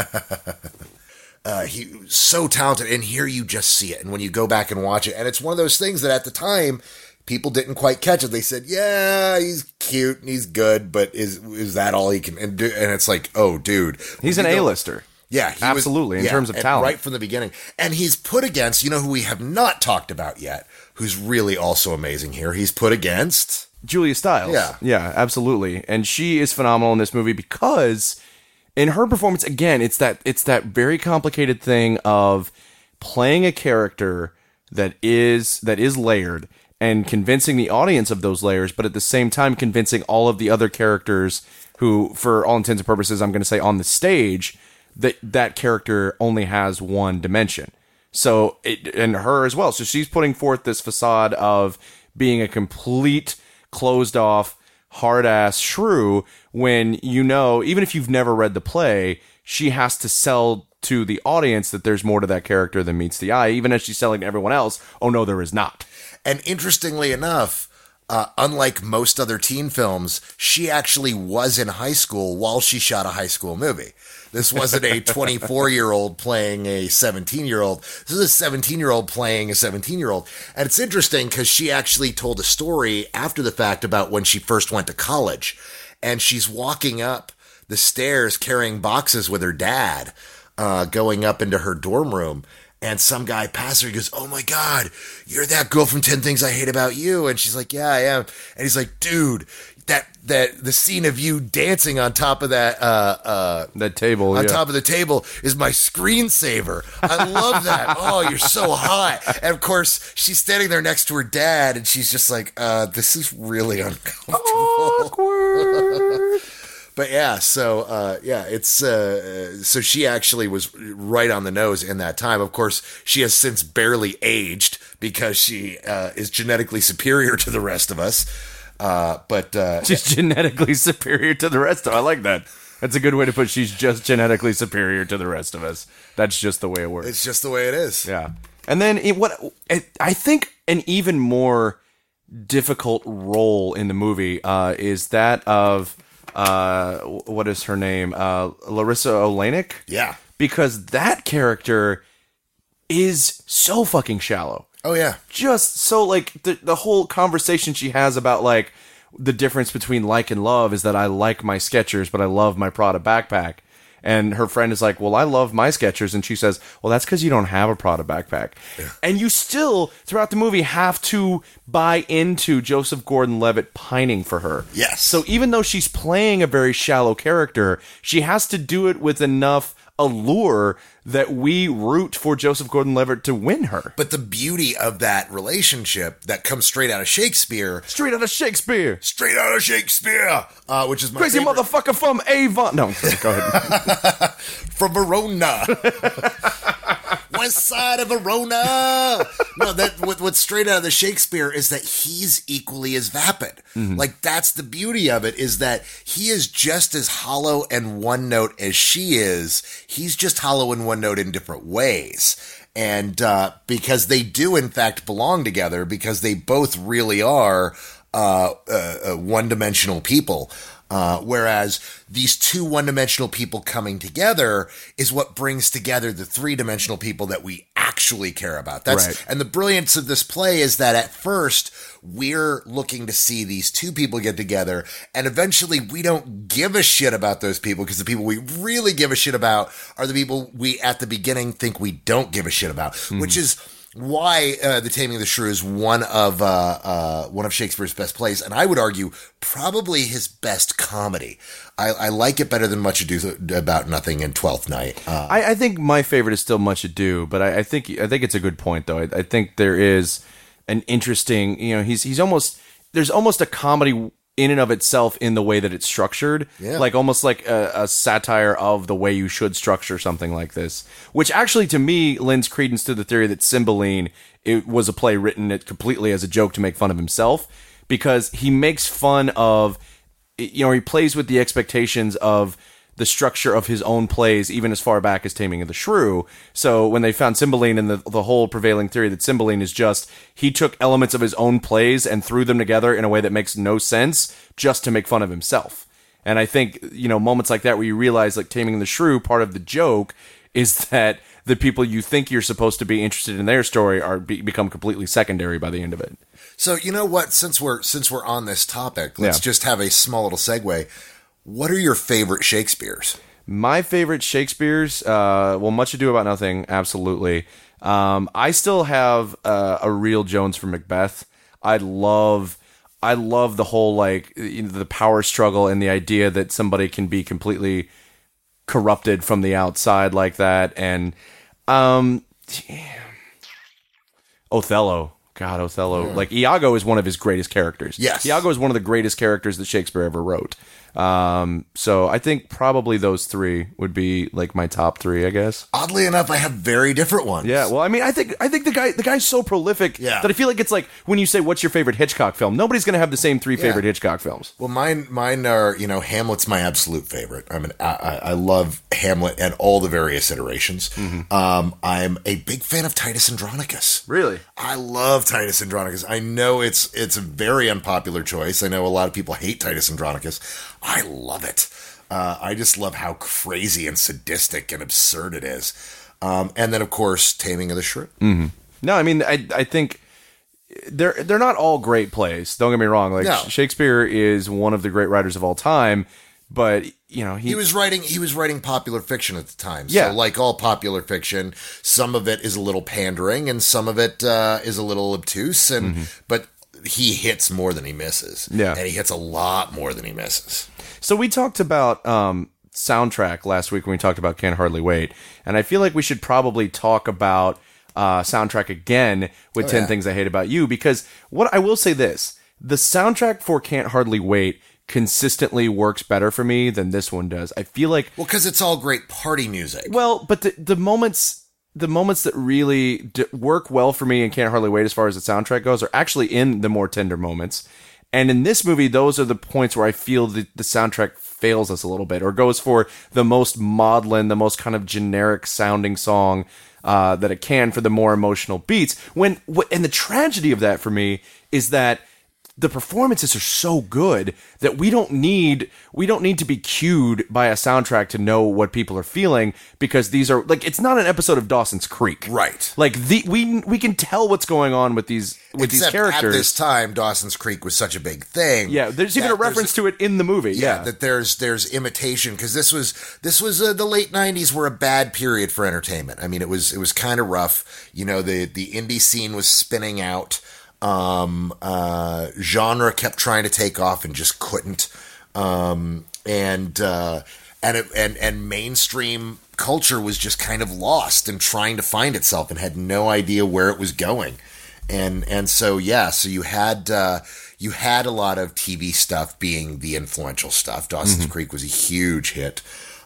Uh, he so talented, and here you just see it. And when you go back and watch it, and it's one of those things that at the time people didn't quite catch it. They said, "Yeah, he's cute and he's good, but is is that all he can?" And, do? And it's like, "Oh, dude, he's an A-lister." Yeah, he absolutely. Was, in yeah, terms of talent, right from the beginning, and he's put against, you know, who we have not talked about yet, who's really also amazing here. He's put against Julia Stiles. Yeah, yeah, absolutely, and she is phenomenal in this movie because. In her performance, again, it's that it's that very complicated thing of playing a character that is that is layered and convincing the audience of those layers, but at the same time convincing all of the other characters who, for all intents and purposes, I'm going to say on the stage, that that character only has one dimension. So, it, and her as well. So she's putting forth this facade of being a complete, closed-off, hard-ass shrew when, you know, even if you've never read the play, she has to sell to the audience that there's more to that character than meets the eye, even as she's selling to everyone else, oh no, there is not. And interestingly enough, uh, unlike most other teen films, she actually was in high school while she shot a high school movie. This wasn't a twenty-four-year-old playing a seventeen-year-old. This is a seventeen-year-old playing a seventeen-year-old. And it's interesting because she actually told a story after the fact about when she first went to college. And she's walking up the stairs carrying boxes with her dad, uh, going up into her dorm room. And some guy passes her, he goes, "Oh my God, you're that girl from ten Things I Hate About You." And she's like, "Yeah, I am." And he's like, "Dude, that that the scene of you dancing on top of that uh uh that table on yeah. top of the table is my screensaver. I love that. Oh, you're so hot." And of course, she's standing there next to her dad, and she's just like, uh, "This is really uncomfortable." Awkward. But yeah, so uh, yeah, it's uh, so she actually was right on the nose in that time. Of course, she has since barely aged because she uh, is genetically superior to the rest of us. Uh, but uh, she's genetically superior to the rest of us. I like that. That's a good way to put. She's just genetically superior to the rest of us. That's just the way it works. It's just the way it is. Yeah. And then it, what it, I think an even more difficult role in the movie uh, is that of. Uh, what is her name? Uh, Larissa Oleynik? Yeah. Because that character is so fucking shallow. Oh, yeah. Just so, like, the, the whole conversation she has about, like, the difference between like and love is that I like my Skechers, but I love my Prada backpack. And her friend is like, "Well, I love my Skechers." And she says, "Well, that's because you don't have a Prada backpack." Yeah. And you still, throughout the movie, have to buy into Joseph Gordon-Levitt pining for her. Yes. So even though she's playing a very shallow character, she has to do it with enough allure that we root for Joseph Gordon-Levitt to win her. But the beauty of that relationship that comes straight out of Shakespeare. Straight out of Shakespeare. Straight out of Shakespeare. Uh, which is my Crazy favorite. motherfucker from Avon. No, go ahead. From Verona. West side of Verona. No, that what, what's straight out of the Shakespeare is that he's equally as vapid. Mm-hmm. Like, that's the beauty of it, is that he is just as hollow and one note as she is. He's just hollow and one note in different ways. And uh, because they do, in fact, belong together, because they both really are uh, uh, uh, one-dimensional people. Uh, whereas these two one-dimensional people coming together is what brings together the three-dimensional people that we actually care about. That's right. And the brilliance of this play is that at first we're looking to see these two people get together, and eventually we don't give a shit about those people, because the people we really give a shit about are the people we at the beginning think we don't give a shit about, mm. which is why uh, The Taming of the Shrew is one of uh, uh, one of Shakespeare's best plays, and I would argue probably his best comedy. I, I like it better than Much Ado About Nothing and Twelfth Night. Uh, I, I think my favorite is still Much Ado, but I, I think I think it's a good point though. I, I think there is an interesting, you know, he's he's almost there's almost a comedy in and of itself in the way that it's structured, yeah. like almost like a, a satire of the way you should structure something like this, which actually to me lends credence to the theory that Cymbeline, it was a play written it completely as a joke to make fun of himself, because he makes fun of, you know, he plays with the expectations of the structure of his own plays, even as far back as Taming of the Shrew. So when they found Cymbeline, and the, the whole prevailing theory that Cymbeline is just, he took elements of his own plays and threw them together in a way that makes no sense just to make fun of himself. And I think, you know, moments like that where you realize, like Taming the Shrew, part of the joke is that the people you think you're supposed to be interested in their story are be, become completely secondary by the end of it. So, you know what, since we're since we're on this topic, let's Yeah. just have a small little segue. What are your favorite Shakespeare's? My favorite Shakespeare's, uh, well, Much Ado About Nothing, absolutely. Um, I still have uh, a real Jones for Macbeth. I love, I love the whole, like, you know, the power struggle and the idea that somebody can be completely corrupted from the outside like that. And um, Othello. God, Othello. Like, Iago is one of his greatest characters. Yes. Iago is one of the greatest characters that Shakespeare ever wrote. Um, so I think probably those three would be like my top three, I guess. Oddly enough, I have very different ones. Yeah, well, I mean, I think I think the guy the guy's so prolific Yeah. that I feel like it's like when you say what's your favorite Hitchcock film, nobody's going to have the same three favorite Hitchcock films. Well, mine, mine are, you know, Hamlet's my absolute favorite. I mean, I, I, I love Hamlet and all the various iterations. Mm-hmm. Um, I'm a big fan of Titus Andronicus. Really? I love Titus Andronicus. I know it's it's a very unpopular choice. I know a lot of people hate Titus Andronicus. I love it. Uh, I just love how crazy and sadistic and absurd it is. Um, and then, of course, Taming of the Shrew. Mm-hmm. No, I mean, I I think they're they're not all great plays. Don't get me wrong. Like No. Shakespeare is one of the great writers of all time, but you know he, He was writing. He was writing popular fiction at the time. Yeah. So, like all popular fiction, some of it is a little pandering, and some of it uh, is a little obtuse. And Mm-hmm. but he hits more than he misses. Yeah. and he hits a lot more than he misses. So we talked about um, soundtrack last week when we talked about Can't Hardly Wait, and I feel like we should probably talk about uh, soundtrack again with Oh, ten yeah. Things I Hate About You, because what I will say this, the soundtrack for Can't Hardly Wait consistently works better for me than this one does. I feel like, Well, because it's all great party music. well, but the, the moments... The moments that really d- work well for me and Can't Hardly Wait as far as the soundtrack goes are actually in the more tender moments. And in this movie, those are the points where I feel the, the soundtrack fails us a little bit, or goes for the most maudlin, the most kind of generic sounding song uh, that it can for the more emotional beats. When wh- And the tragedy of that for me is that the performances are so good that we don't need we don't need to be cued by a soundtrack to know what people are feeling, because these are like, it's not an episode of Dawson's Creek, Right. Like the we we can tell what's going on with these with Except these characters. at this time, Dawson's Creek was such a big thing. Yeah, there's even that a reference to it in the movie. Yeah, Yeah, that there's there's imitation, because this was this was uh, the late nineties were a bad period for entertainment. I mean, it was it was kind of rough. You know, the the indie scene was spinning out. Um, uh, genre kept trying to take off and just couldn't. Um, and uh, and it, and and mainstream culture was just kind of lost and trying to find itself and had no idea where it was going. And and so yeah, so you had uh, you had a lot of T V stuff being the influential stuff. Dawson's Mm-hmm. Creek was a huge hit.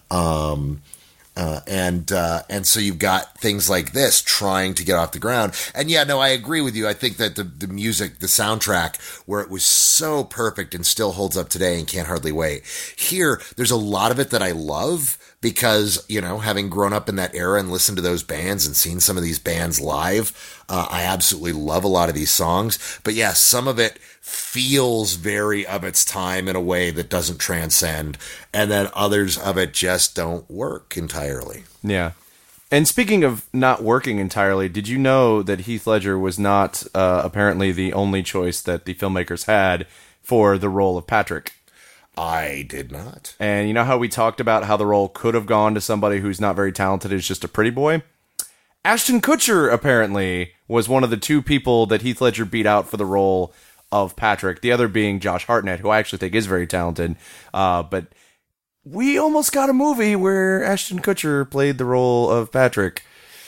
Um, Uh, and uh, and so you've got things like this trying to get off the ground. And yeah, no, I agree with you. I think that the, the music, the soundtrack, where it was so perfect and still holds up today and Can't Hardly Wait. Here, there's a lot of it that I love because, you know, having grown up in that era and listened to those bands and seen some of these bands live, uh, I absolutely love a lot of these songs. But yeah, some of it feels very of its time in a way that doesn't transcend, and then others of it just don't work entirely. yeah. And speaking of not working entirely, did you know that Heath Ledger was not uh, apparently the only choice that the filmmakers had for the role of Patrick? I did not. And you know how we talked about how the role could have gone to somebody who's not very talented, is just a pretty boy? Ashton Kutcher apparently was one of the two people that Heath Ledger beat out for the role of Patrick, the other being Josh Hartnett, who I actually think is very talented. Uh, but we almost got a movie where Ashton Kutcher played the role of Patrick.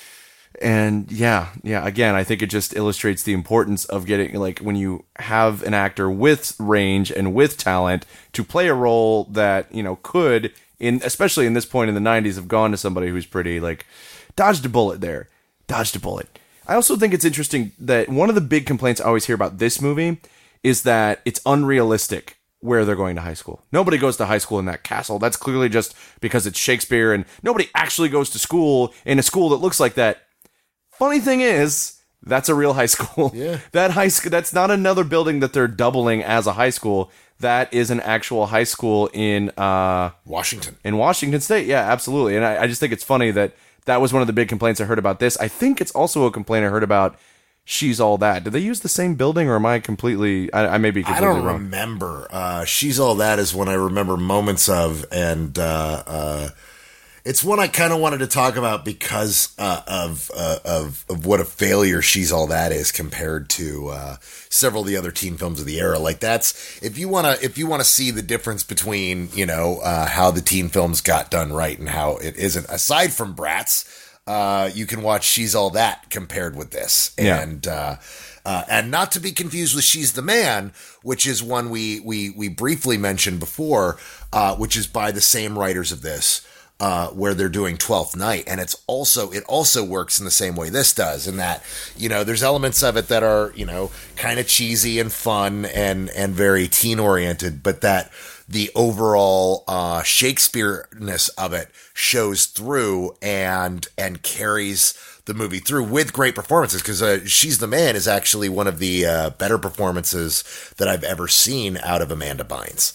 And yeah, yeah, again, I think it just illustrates the importance of getting, like, when you have an actor with range and with talent to play a role that, you know, could, in especially in this point in the nineties, have gone to somebody who's pretty, like, dodged a bullet there. Dodged a bullet. I also think it's interesting that one of the big complaints I always hear about this movie is that it's unrealistic where they're going to high school. Nobody goes to high school in that castle. That's clearly just because it's Shakespeare, and nobody actually goes to school in a school that looks like that. Funny thing is, that's a real high school. Yeah. That high school, that's not another building that they're doubling as a high school. That is an actual high school in uh, Washington. In Washington State, yeah, absolutely. And I, I just think it's funny that that was one of the big complaints I heard about this. I think it's also a complaint I heard about She's All That. Did they use the same building, or am I completely... I, I may be completely I don't wrong. remember. Uh, She's All That is one I remember moments of, and uh, uh, it's one I kind of wanted to talk about because uh, of, uh, of of what a failure She's All That is compared to uh, several of the other teen films of the era. Like that's if you want to if you want to see the difference between you know uh, how the teen films got done right and how it isn't. Aside from Bratz, uh, you can watch She's All That compared with this, Yeah. and. Uh, Uh, and not to be confused with She's the Man, which is one we we we briefly mentioned before, uh, which is by the same writers of this, uh, where they're doing Twelfth Night, and it's also it also works in the same way this does, in that you know there's elements of it that are you know kind of cheesy and fun and and very teen oriented, but that the overall uh, Shakespeare-ness of it shows through and and carries the movie through with great performances, because uh, She's the Man is actually one of the uh, better performances that I've ever seen out of Amanda Bynes.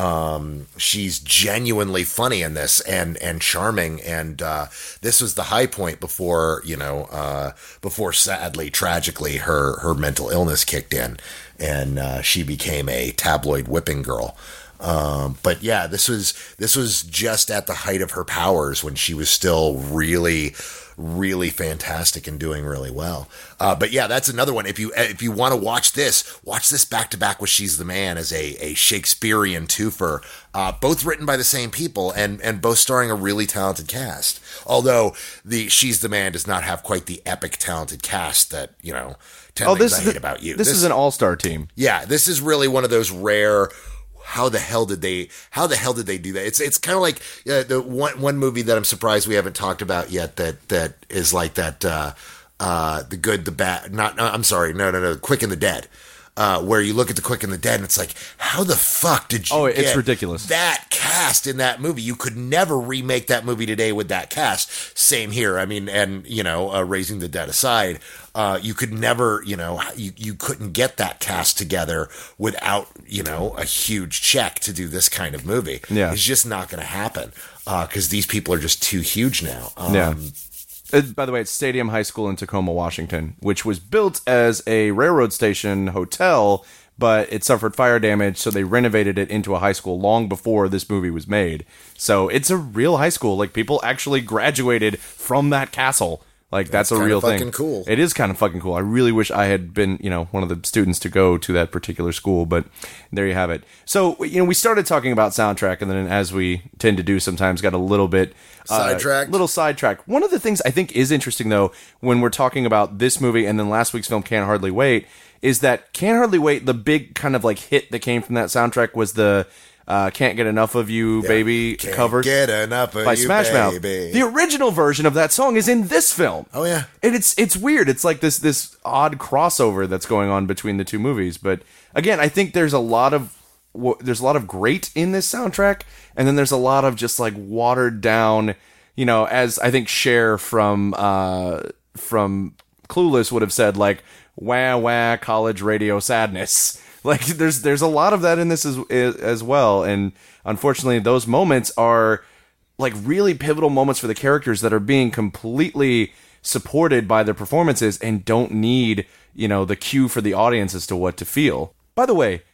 Um, she's genuinely funny in this and, and charming. And, uh, this was the high point before, you know, uh, before sadly, tragically, her, her mental illness kicked in and, uh, she became a tabloid whipping girl. Um, but yeah, this was, this was just at the height of her powers when she was still really, really fantastic and doing really well. Uh, but yeah, that's another one. If you, if you want to watch this, watch this back to back with She's the Man as a, a Shakespearean twofer, uh, both written by the same people and, and both starring a really talented cast. Although the She's the Man does not have quite the epic talented cast that, you know, ten Oh, Things this I is Hate About You. This, this is an all-star team. Yeah, this is really one of those rare. How the hell did they? How the hell did they do that? It's it's kind of like uh, the one one movie that I'm surprised we haven't talked about yet. That that is like that. Uh, uh, the good, the bad. Not. No, I'm sorry. No, no, no. Quick and the Dead. Uh, where you look at the Quick and the Dead, and it's like, how the fuck did you? Oh, it's get ridiculous. That cast in that movie, you could never remake that movie today with that cast. Same here. I mean, and you know, uh, Raising the Dead aside, uh, you could never, you know, you you couldn't get that cast together without, you know, a huge check to do this kind of movie. Yeah, it's just not going to happen because uh, these people are just too huge now. Um, yeah. Uh, by the way, it's Stadium High School in Tacoma, Washington, which was built as a railroad station hotel, but it suffered fire damage, so they renovated it into a high school long before this movie was made. So it's a real high school. Like, people actually graduated from that castle. Like, that's, that's a real thing. Fucking cool. It is kind of fucking cool. I really wish I had been, you know, one of the students to go to that particular school, but there you have it. So, you know, we started talking about soundtrack, and then as we tend to do sometimes, got a little bit sidetracked. Uh, little sidetrack. One of the things I think is interesting, though, when we're talking about this movie and then last week's film, Can't Hardly Wait, is that Can't Hardly Wait, the big kind of like hit that came from that soundtrack was the Uh, Can't Get Enough of You, yeah. Baby Can't cover Get Enough of by You, Smash Mouth. Baby. The original version of that song is in this film. Oh yeah, and it's it's weird. It's like this this odd crossover that's going on between the two movies. But again, I think there's a lot of there's a lot of great in this soundtrack, and then there's a lot of just like watered down. You know, as I think Cher from uh, from Clueless would have said, like wah wah college radio sadness. Like there's there's a lot of that in this as as well, and unfortunately, those moments are like really pivotal moments for the characters that are being completely supported by their performances and don't need, you know, the cue for the audience as to what to feel. By the way,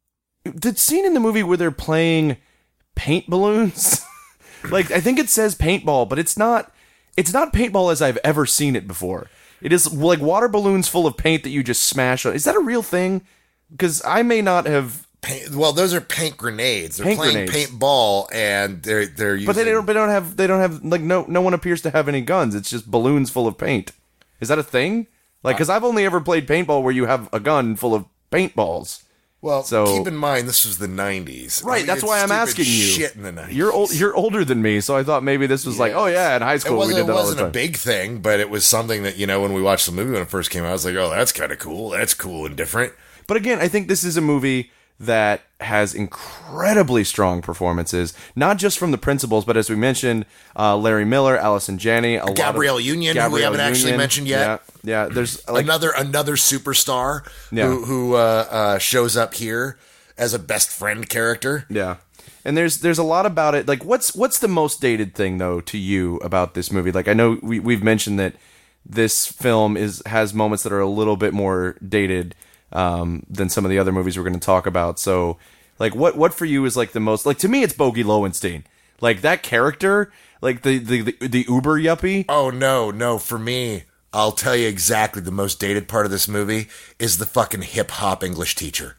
the scene in the movie where they're playing paint balloons, like I think it says paintball, but it's not. It's not paintball as I've ever seen it before. It is like water balloons full of paint that you just smash on. Is that a real thing? Because I may not have. Paint, well, those are paint grenades. They're paint playing grenades. paintball, and they're they're using. But they don't. They don't have. They don't have. Like no. No one appears to have any guns. It's just balloons full of paint. Is that a thing? Like, because I've only ever played paintball where you have a gun full of paintballs. Well, so, keep in mind this was the nineties, right? I mean, that's why I'm asking you. Shit in the nineties. You're old. You're older than me, so I thought maybe this was yes. like, oh yeah, in high school we did that all the time. It wasn't a big thing, but it was something that, you know, when we watched the movie when it first came out, I was like, oh, that's kind of cool. That's cool and different. But again, I think this is a movie that has incredibly strong performances, not just from the principals, but as we mentioned, uh, Larry Miller, Allison Janney, a Gabrielle lot of, Union, Gabrielle who we haven't Union, actually mentioned yet. Yeah, yeah. There's like, another another superstar Yeah. who, who uh, uh, shows up here as a best friend character. Yeah. And there's there's a lot about it. Like, what's what's the most dated thing though to you about this movie? Like, I know we we've mentioned that this film is has moments that are a little bit more dated um, than some of the other movies we're going to talk about. So, like, what what for you is like the most, like, to me, it's Bogey Lowenstein. Like, that character, like the the the, the Uber yuppie. Oh no, no, for me, I'll tell you exactly the most dated part of this movie is the fucking hip hop English teacher.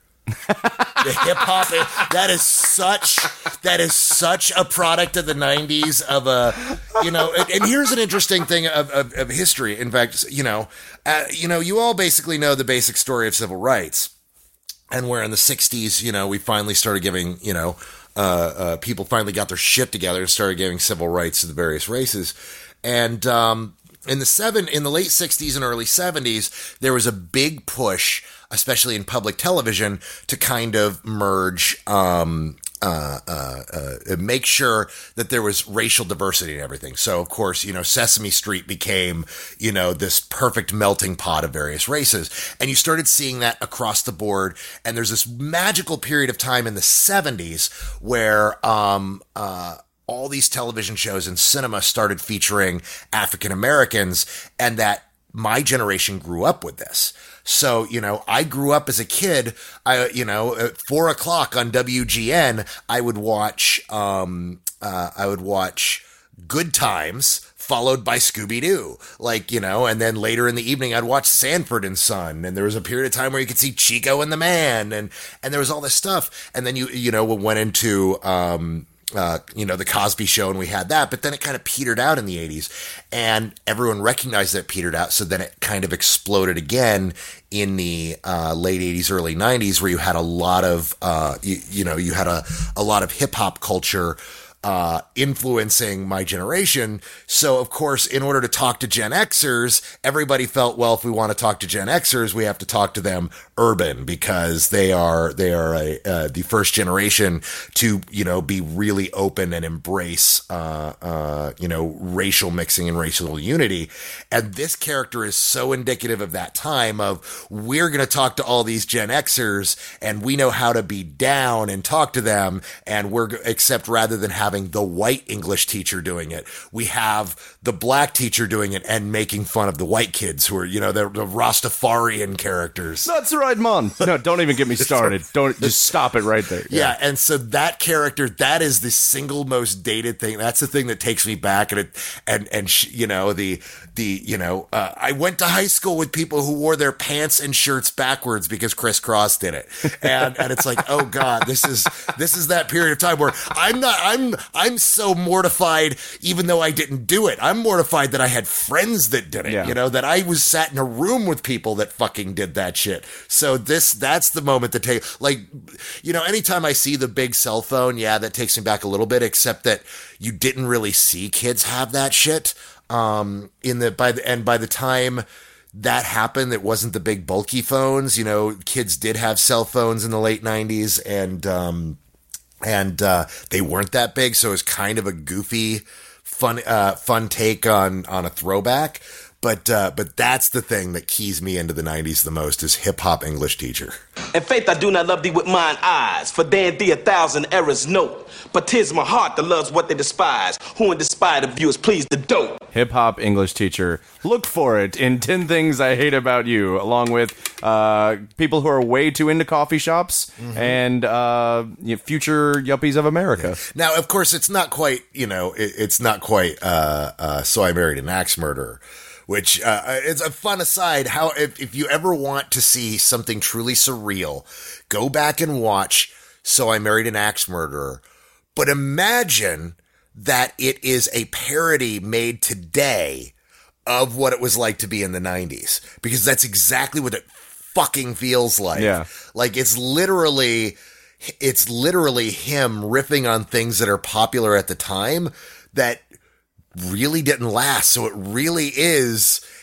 The hip hop, that is such that is such a product of the nineties of a, you know, and, and here's an interesting thing of, of, of history. In fact, you know, uh, you know, you all basically know the basic story of civil rights, and where in the sixties, you know, we finally started giving, you know, uh, uh, people finally got their shit together and started giving civil rights to the various races, and um, in the seven in the late sixties and early seventies, there was a big push, especially in public television, to kind of merge, um, uh, uh, uh, make sure that there was racial diversity and everything. So, of course, you know, Sesame Street became, you know, this perfect melting pot of various races. And you started seeing that across the board. And there's this magical period of time in the seventies where, um, uh, all these television shows and cinema started featuring African Americans, and that my generation grew up with this. So, you know, I grew up as a kid, I, you know, at four o'clock on W G N, I would watch, um, uh, I would watch Good Times, followed by Scooby-Doo. Like, you know, and then later in the evening, I'd watch Sanford and Son. And there was a period of time where you could see Chico and the Man, and, and there was all this stuff. And then you, you know, we went into, um, Uh, you know, the Cosby Show, and we had that, but then it kind of petered out in the eighties, and everyone recognized that it petered out. So then it kind of exploded again in the uh, late eighties, early nineties, where you had a lot of, uh, you, you know, you had a, a lot of hip hop culture uh, influencing my generation. So, of course, in order to talk to Gen Xers, everybody felt, well, if we want to talk to Gen Xers, we have to talk to them urban, because they are, they are a, uh, the first generation to, you know, be really open and embrace, uh, uh, you know, racial mixing and racial unity. And this character is so indicative of that time of, we're going to talk to all these Gen Xers, and we know how to be down and talk to them. And we're, except rather than having the white English teacher doing it, we have the black teacher doing it and making fun of the white kids who are, you know, the, the Rastafarian characters. That's right, man. No, don't even get me started. Don't, just stop it right there. Yeah. yeah, and so that character, that is the single most dated thing. That's the thing that takes me back, and it, and and sh- you know the the you know uh, I went to high school with people who wore their pants and shirts backwards because Chris Cross did it, and and it's like, oh god, this is this is that period of time where I'm not I'm I'm so mortified, even though I didn't do it. I'm mortified that I had friends that did it. Yeah. You know, that I was sat in a room with people that fucking did that shit. So this that's the moment that take like, you know, anytime I see the big cell phone, yeah, that takes me back a little bit, except that you didn't really see kids have that shit. Um, in the, by the, and by the time that happened, it wasn't the big bulky phones, you know, kids did have cell phones in the late nineties, and, um, and, uh, they weren't that big. So it was kind of a goofy, fun, uh, fun take on, on a throwback. But, uh, but that's the thing that keys me into the nineties the most, is hip hop English teacher. And faith, I do not love thee with mine eyes, for then thee a thousand errors note. But 'tis my heart that loves what they despise, who in despite of you is pleased to dote. Hip hop English teacher. Look for it in ten Things I Hate About You, along with uh, people who are way too into coffee shops, mm-hmm. and uh, you know, future yuppies of America. Now, of course, it's not quite, you know, it, it's not quite uh, uh, So I Married an Axe Murderer. Which, uh, it's a fun aside, how, if, if you ever want to see something truly surreal, go back and watch So I Married an Axe Murderer. But imagine that it is a parody made today of what it was like to be in the nineties. Because that's exactly what it fucking feels like. Yeah. Like, it's literally, it's literally him riffing on things that are popular at the time that really didn't last. So it really is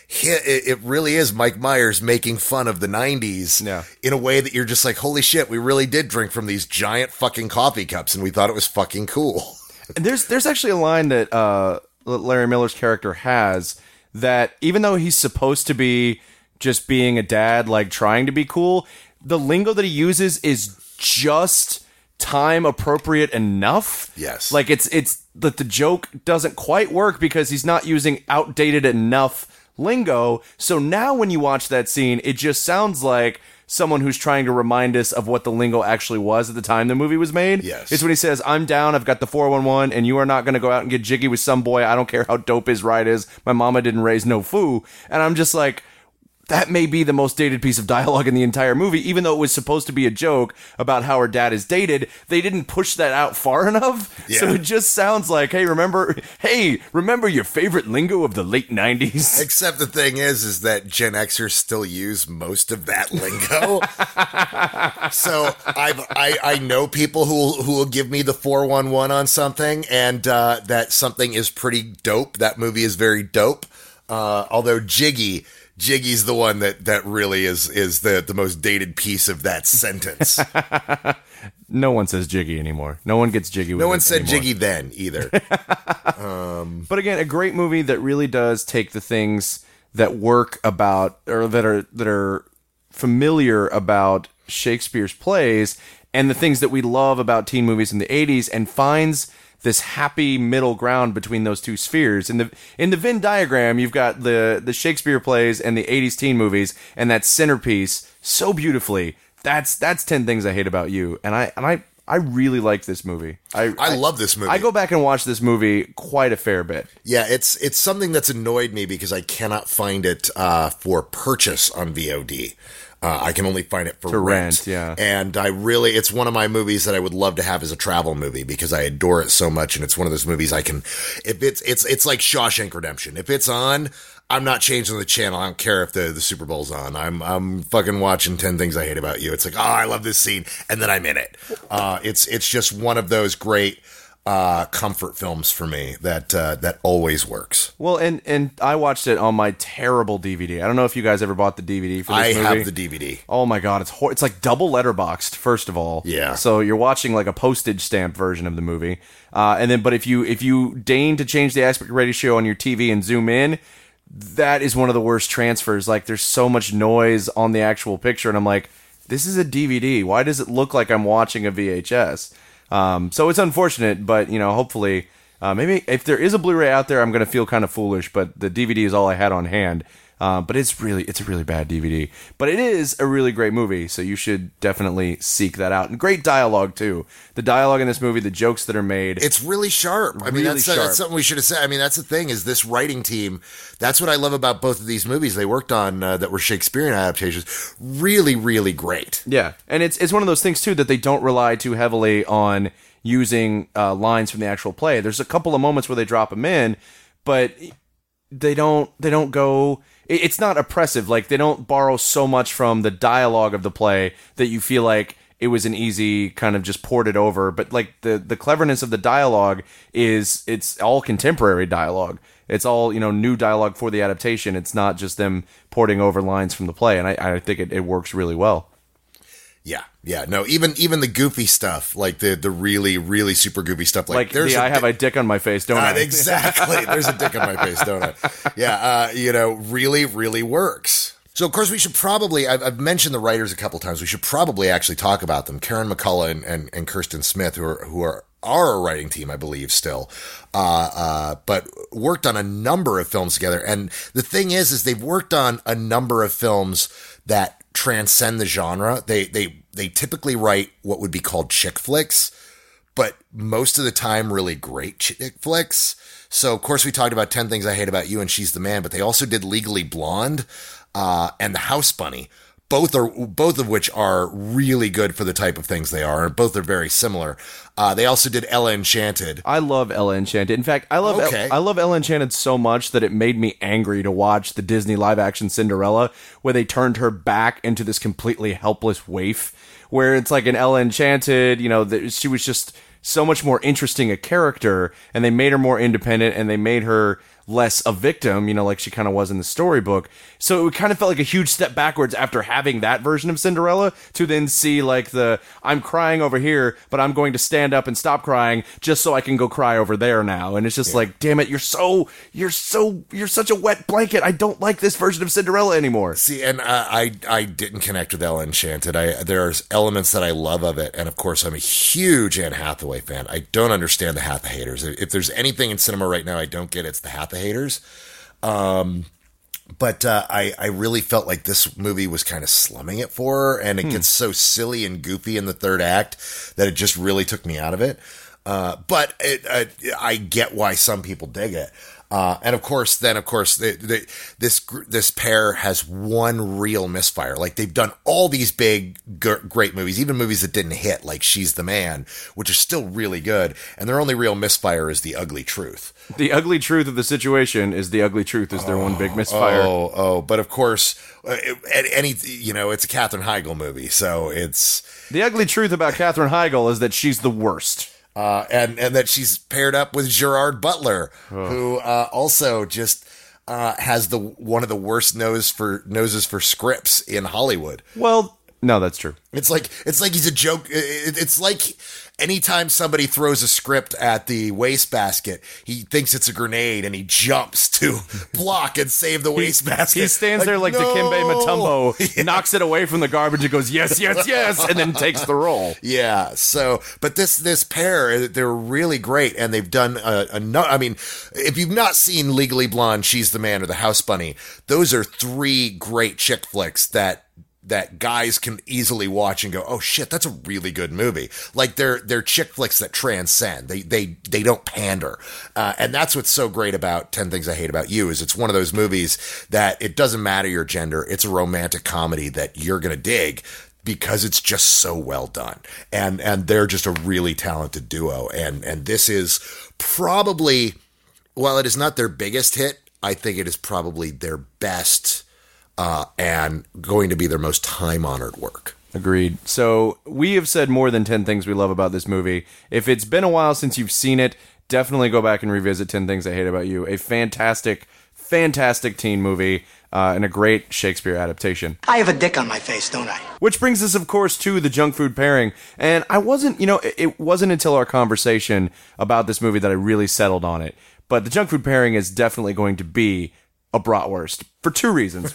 hit, it really is Mike Myers making fun of the nineties yeah. in a way that you're just like, holy shit, we really did drink from these giant fucking coffee cups and we thought it was fucking cool. And there's there's actually a line that uh, Larry Miller's character has that even though he's supposed to be just being a dad, like trying to be cool, the lingo that he uses is just time appropriate enough. Yes. Like it's it's that the joke doesn't quite work because he's not using outdated enough lingo. So now when you watch that scene, it just sounds like someone who's trying to remind us of what the lingo actually was at the time the movie was made. Yes. It's when he says, I'm down, I've got the four one one, and you are not going to go out and get jiggy with some boy. I don't care how dope his ride is. My mama didn't raise no foo. And I'm just like, that may be the most dated piece of dialogue in the entire movie, even though it was supposed to be a joke about how her dad is dated. They didn't push that out far enough. Yeah. So it just sounds like, hey, remember, hey, remember your favorite lingo of the late nineties? Except the thing is, is that Gen Xers still use most of that lingo. So I've, I I know people who will, who will give me the four one one on something, and uh, that something is pretty dope. That movie is very dope. Uh, although Jiggy. Jiggy's the one that, that really is is the, the most dated piece of that sentence. No one says jiggy anymore. No one gets jiggy with No one it said anymore. jiggy then either. um, but again, a great movie that really does take the things that work about or that are that are familiar about Shakespeare's plays and the things that we love about teen movies in the eighties and finds this happy middle ground between those two spheres. In the in the Venn diagram, you've got the, the Shakespeare plays and the eighties teen movies, and that centerpiece so beautifully. That's that's ten Things I Hate About You, and I and I, I really like this movie. I, I I love this movie. I go back and watch this movie quite a fair bit. Yeah, it's it's something that's annoyed me because I cannot find it uh, for purchase on V O D. Uh, I can only find it for To rent. rent, yeah. And I really, it's one of my movies that I would love to have as a travel movie because I adore it so much. And it's one of those movies I can, if it's, it's, it's like Shawshank Redemption. If it's on, I'm not changing the channel. I don't care if the, the Super Bowl's on. I'm, I'm fucking watching ten Things I Hate About You. It's like, oh, I love this scene. And then I'm in it. Uh, it's, it's just one of those great, uh, comfort films for me that, uh, that always works. Well, and, and I watched it on my terrible D V D. I don't know if you guys ever bought the D V D for this I movie. have the D V D. Oh my god, it's hor- it's like double letterboxed. First of all, Yeah. So you're watching like a postage stamp version of the movie, uh, and then but if you if you deign to change the aspect ratio on your T V and zoom in, that is one of the worst transfers. Like there's so much noise on the actual picture, and I'm like, this is a D V D. Why does it look like I'm watching a V H S? Um, so it's unfortunate, but you know, hopefully, uh, maybe if there is a Blu-ray out there, I'm going to feel kind of foolish. But the D V D is all I had on hand. Uh, but it's really, it's a really bad D V D. But it is a really great movie, so you should definitely seek that out. And great dialogue too. The dialogue in this movie, the jokes that are made. It's really sharp. I mean, Really that's, sharp. that's something we should have said. I mean, that's the thing is this writing team. That's what I love about both of these movies they worked on uh, that were Shakespearean adaptations. Really, really great. Yeah, and it's it's one of those things too that they don't rely too heavily on using uh, lines from the actual play. There's a couple of moments where they drop them in, but they don't they don't go. It, it's not oppressive. Like they don't borrow so much from the dialogue of the play that you feel like it was an easy kind of just ported over. But like the the cleverness of the dialogue is it's all contemporary dialogue. It's all, you know, new dialogue for the adaptation. It's not just them porting over lines from the play, and I, I think it, it works really well. Yeah, yeah. No, even even the goofy stuff, like the the really really super goofy stuff, like, Like, there's the a I have di- a dick on my face, don't Uh, I? exactly. There's a dick on my face, don't I? Yeah, uh, you know, really really works. So, of course, we should probably, I've, I've mentioned the writers a couple times. We should probably actually talk about them. Karen McCullough and, and, and Kirsten Smith, who are, who are, are a writing team, I believe, still, uh, uh, but worked on a number of films together. And the thing is, is they've worked on a number of films that transcend the genre. They, they, they typically write what would be called chick flicks, but most of the time really great chick flicks. So, of course, we talked about ten Things I Hate About You and She's the Man, but they also did Legally Blonde, uh, and The House Bunny. Both are, both of which are really good for the type of things they are, and both are very similar. Uh, they also did Ella Enchanted. I love Ella Enchanted. In fact, I love Okay. El- I love Ella Enchanted so much that it made me angry to watch the Disney live-action Cinderella, where they turned her back into this completely helpless waif, where it's like an Ella Enchanted, you know, that she was just so much more interesting a character, and they made her more independent, and they made her less a victim, you know, like she kind of was in the storybook. So it kind of felt like a huge step backwards after having that version of Cinderella to then see like the, I'm crying over here, but I'm going to stand up and stop crying just so I can go cry over there now. And it's just yeah. like, damn it, you're so, you're so, you're such a wet blanket. I don't like this version of Cinderella anymore. See, and uh, I, I didn't connect with Ella Enchanted. I, there's elements that I love of it. And of course, I'm a huge Anne Hathaway fan. I don't understand the Hatha haters. If there's anything in cinema right now I don't get, it's the Hatha haters. Um, but uh, I, I really felt like this movie was kind of slumming it for her, and it hmm. gets so silly and goofy in the third act that it just really took me out of it. Uh, but it, uh, I get why some people dig it. Uh, and of course, then of course, the, the, this this pair has one real misfire. Like they've done all these big, g- great movies, even movies that didn't hit, like She's the Man, which are still really good. And their only real misfire is The Ugly Truth. The ugly truth of the situation is the ugly truth is their oh, one big misfire. Oh, oh, but of course, uh, any you know, it's a Katherine Heigl movie, so it's the ugly truth about Katherine Heigl is that she's the worst. Uh, and, and that she's paired up with Gerard Butler, oh. who uh, also just uh, has the one of the worst nose for noses for scripts in Hollywood. Well, no, that's true. It's like it's like he's a joke. It, it's like anytime somebody throws a script at the wastebasket, he thinks it's a grenade and he jumps to block and save the wastebasket. He, he stands like, there like no! Dikembe Mutombo, yeah. knocks it away from the garbage and goes, yes, yes, yes, and then takes the role. Yeah, so, but this this pair, they're really great, and they've done a, a no, I mean, if you've not seen Legally Blonde, She's the Man, or The House Bunny, those are three great chick flicks that that guys can easily watch and go, oh shit, that's a really good movie. Like they're, they're chick flicks that transcend. They, they, they don't pander. Uh, and that's what's so great about ten Things I Hate About You is it's one of those movies that it doesn't matter your gender. It's a romantic comedy that you're going to dig because it's just so well done. And, and they're just a really talented duo. And, and this is probably, while it is not their biggest hit, I think it is probably their best Uh, and going to be their most time-honored work. Agreed. So we have said more than ten things we love about this movie. If it's been a while since you've seen it, definitely go back and revisit ten Things I Hate About You. A fantastic, fantastic teen movie uh, and a great Shakespeare adaptation. I have a dick on my face, don't I? Which brings us, of course, to the junk food pairing. And I wasn't, you know, it wasn't until our conversation about this movie that I really settled on it. But the junk food pairing is definitely going to be a bratwurst for two reasons.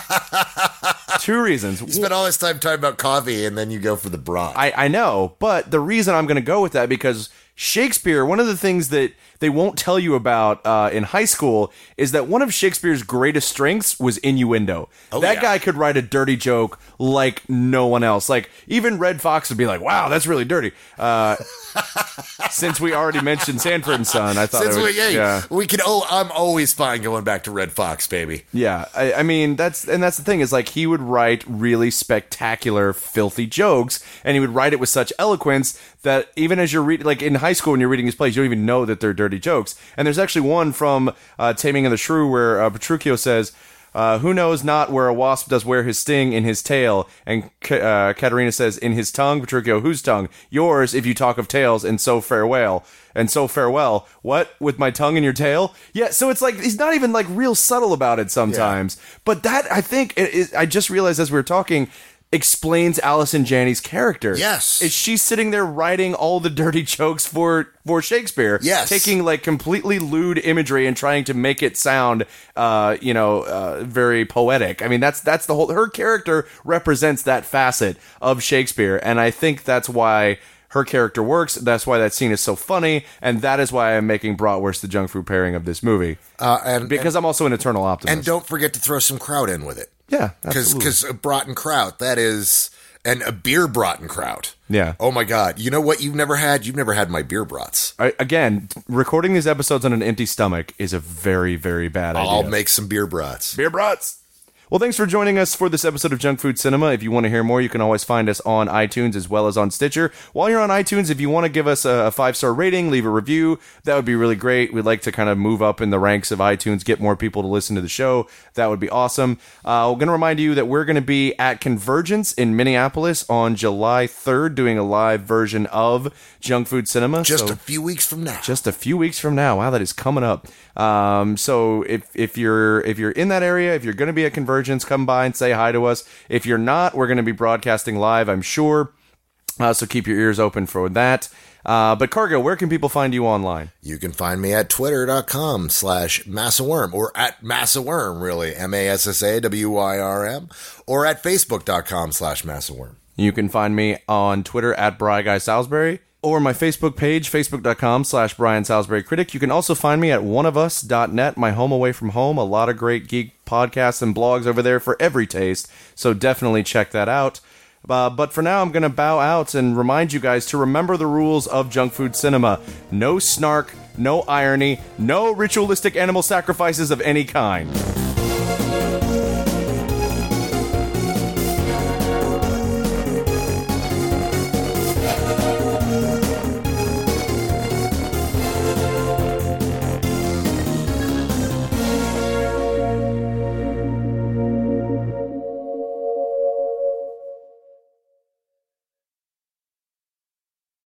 two reasons. You spent all this time talking about coffee and then you go for the brat. I, I know, but the reason I'm going to go with that because Shakespeare, one of the things that they won't tell you about uh, in high school is that one of Shakespeare's greatest strengths was innuendo. Oh, that yeah. guy could write a dirty joke like no one else. Like, even Red Fox would be like, wow, that's really dirty. Uh, since we already mentioned Sanford and Son, I thought since it would, we, yeah, yeah. we can. Oh, I'm always fine going back to Red Fox, baby. Yeah, I, I mean, that's and that's the thing is like he would write really spectacular, filthy jokes, and he would write it with such eloquence that even as you're reading, like in high school when you're reading his plays, you don't even know that they're dirty jokes. And there's actually one from uh, Taming of the Shrew where uh, Petruchio says, uh, who knows not where a wasp does wear his sting in his tail? And uh, Katerina says, in his tongue. Petruchio, whose tongue? Yours, if you talk of tails, and so farewell. And so farewell. What? With my tongue in your tail? Yeah, so it's like, he's not even like real subtle about it sometimes. Yeah. But that, I think, it, it, I just realized as we were talking, explains Allison Janney's character. Yes. Is she sitting there writing all the dirty jokes for, for Shakespeare? Yes. Taking like completely lewd imagery and trying to make it sound, uh, you know, uh, very poetic. I mean, that's, that's the whole, her character represents that facet of Shakespeare. And I think that's why her character works. That's why that scene is so funny. And that is why I'm making bratwurst the junk food pairing of this movie. Uh, and Because and, I'm also an eternal optimist. And don't forget to throw some kraut in with it. Yeah, because a brat and kraut, that is, and a beer brat and kraut. Yeah. Oh my God. You know what you've never had? You've never had my beer brats. I, again, recording these episodes on an empty stomach is a very, very bad idea. I'll make some beer brats. Beer brats. Well, thanks for joining us for this episode of Junk Food Cinema. If you want to hear more, you can always find us on iTunes as well as on Stitcher. While you're on iTunes, if you want to give us a five-star rating, leave a review, that would be really great. We'd like to kind of move up in the ranks of iTunes, get more people to listen to the show. That would be awesome. Uh, we're going to remind you that we're going to be at Convergence in Minneapolis on July third, doing a live version of Junk Food Cinema. Just so, a few weeks from now. Just a few weeks from now. Wow, that is coming up. Um, so if if you're if you're in that area, if you're going to be at Convergence, come by and say hi to us. If you're not, we're going to be broadcasting live, I'm sure. Uh, so keep your ears open for that. Uh, but Cargo, where can people find you online? You can find me at twitter.com slash massaworm or at massaworm, really, M A S S A W Y R M, or at facebook.com slash massaworm. You can find me on Twitter at Bry Guy Salisbury, or my Facebook page, facebook.com slash Brian Salisbury Critic. You can also find me at oneofus dot net, my home away from home. A lot of great geek podcasts and blogs over there for every taste, so definitely check that out. Uh, but for now, I'm going to bow out and remind you guys to remember the rules of Junk Food Cinema. No snark, no irony, no ritualistic animal sacrifices of any kind.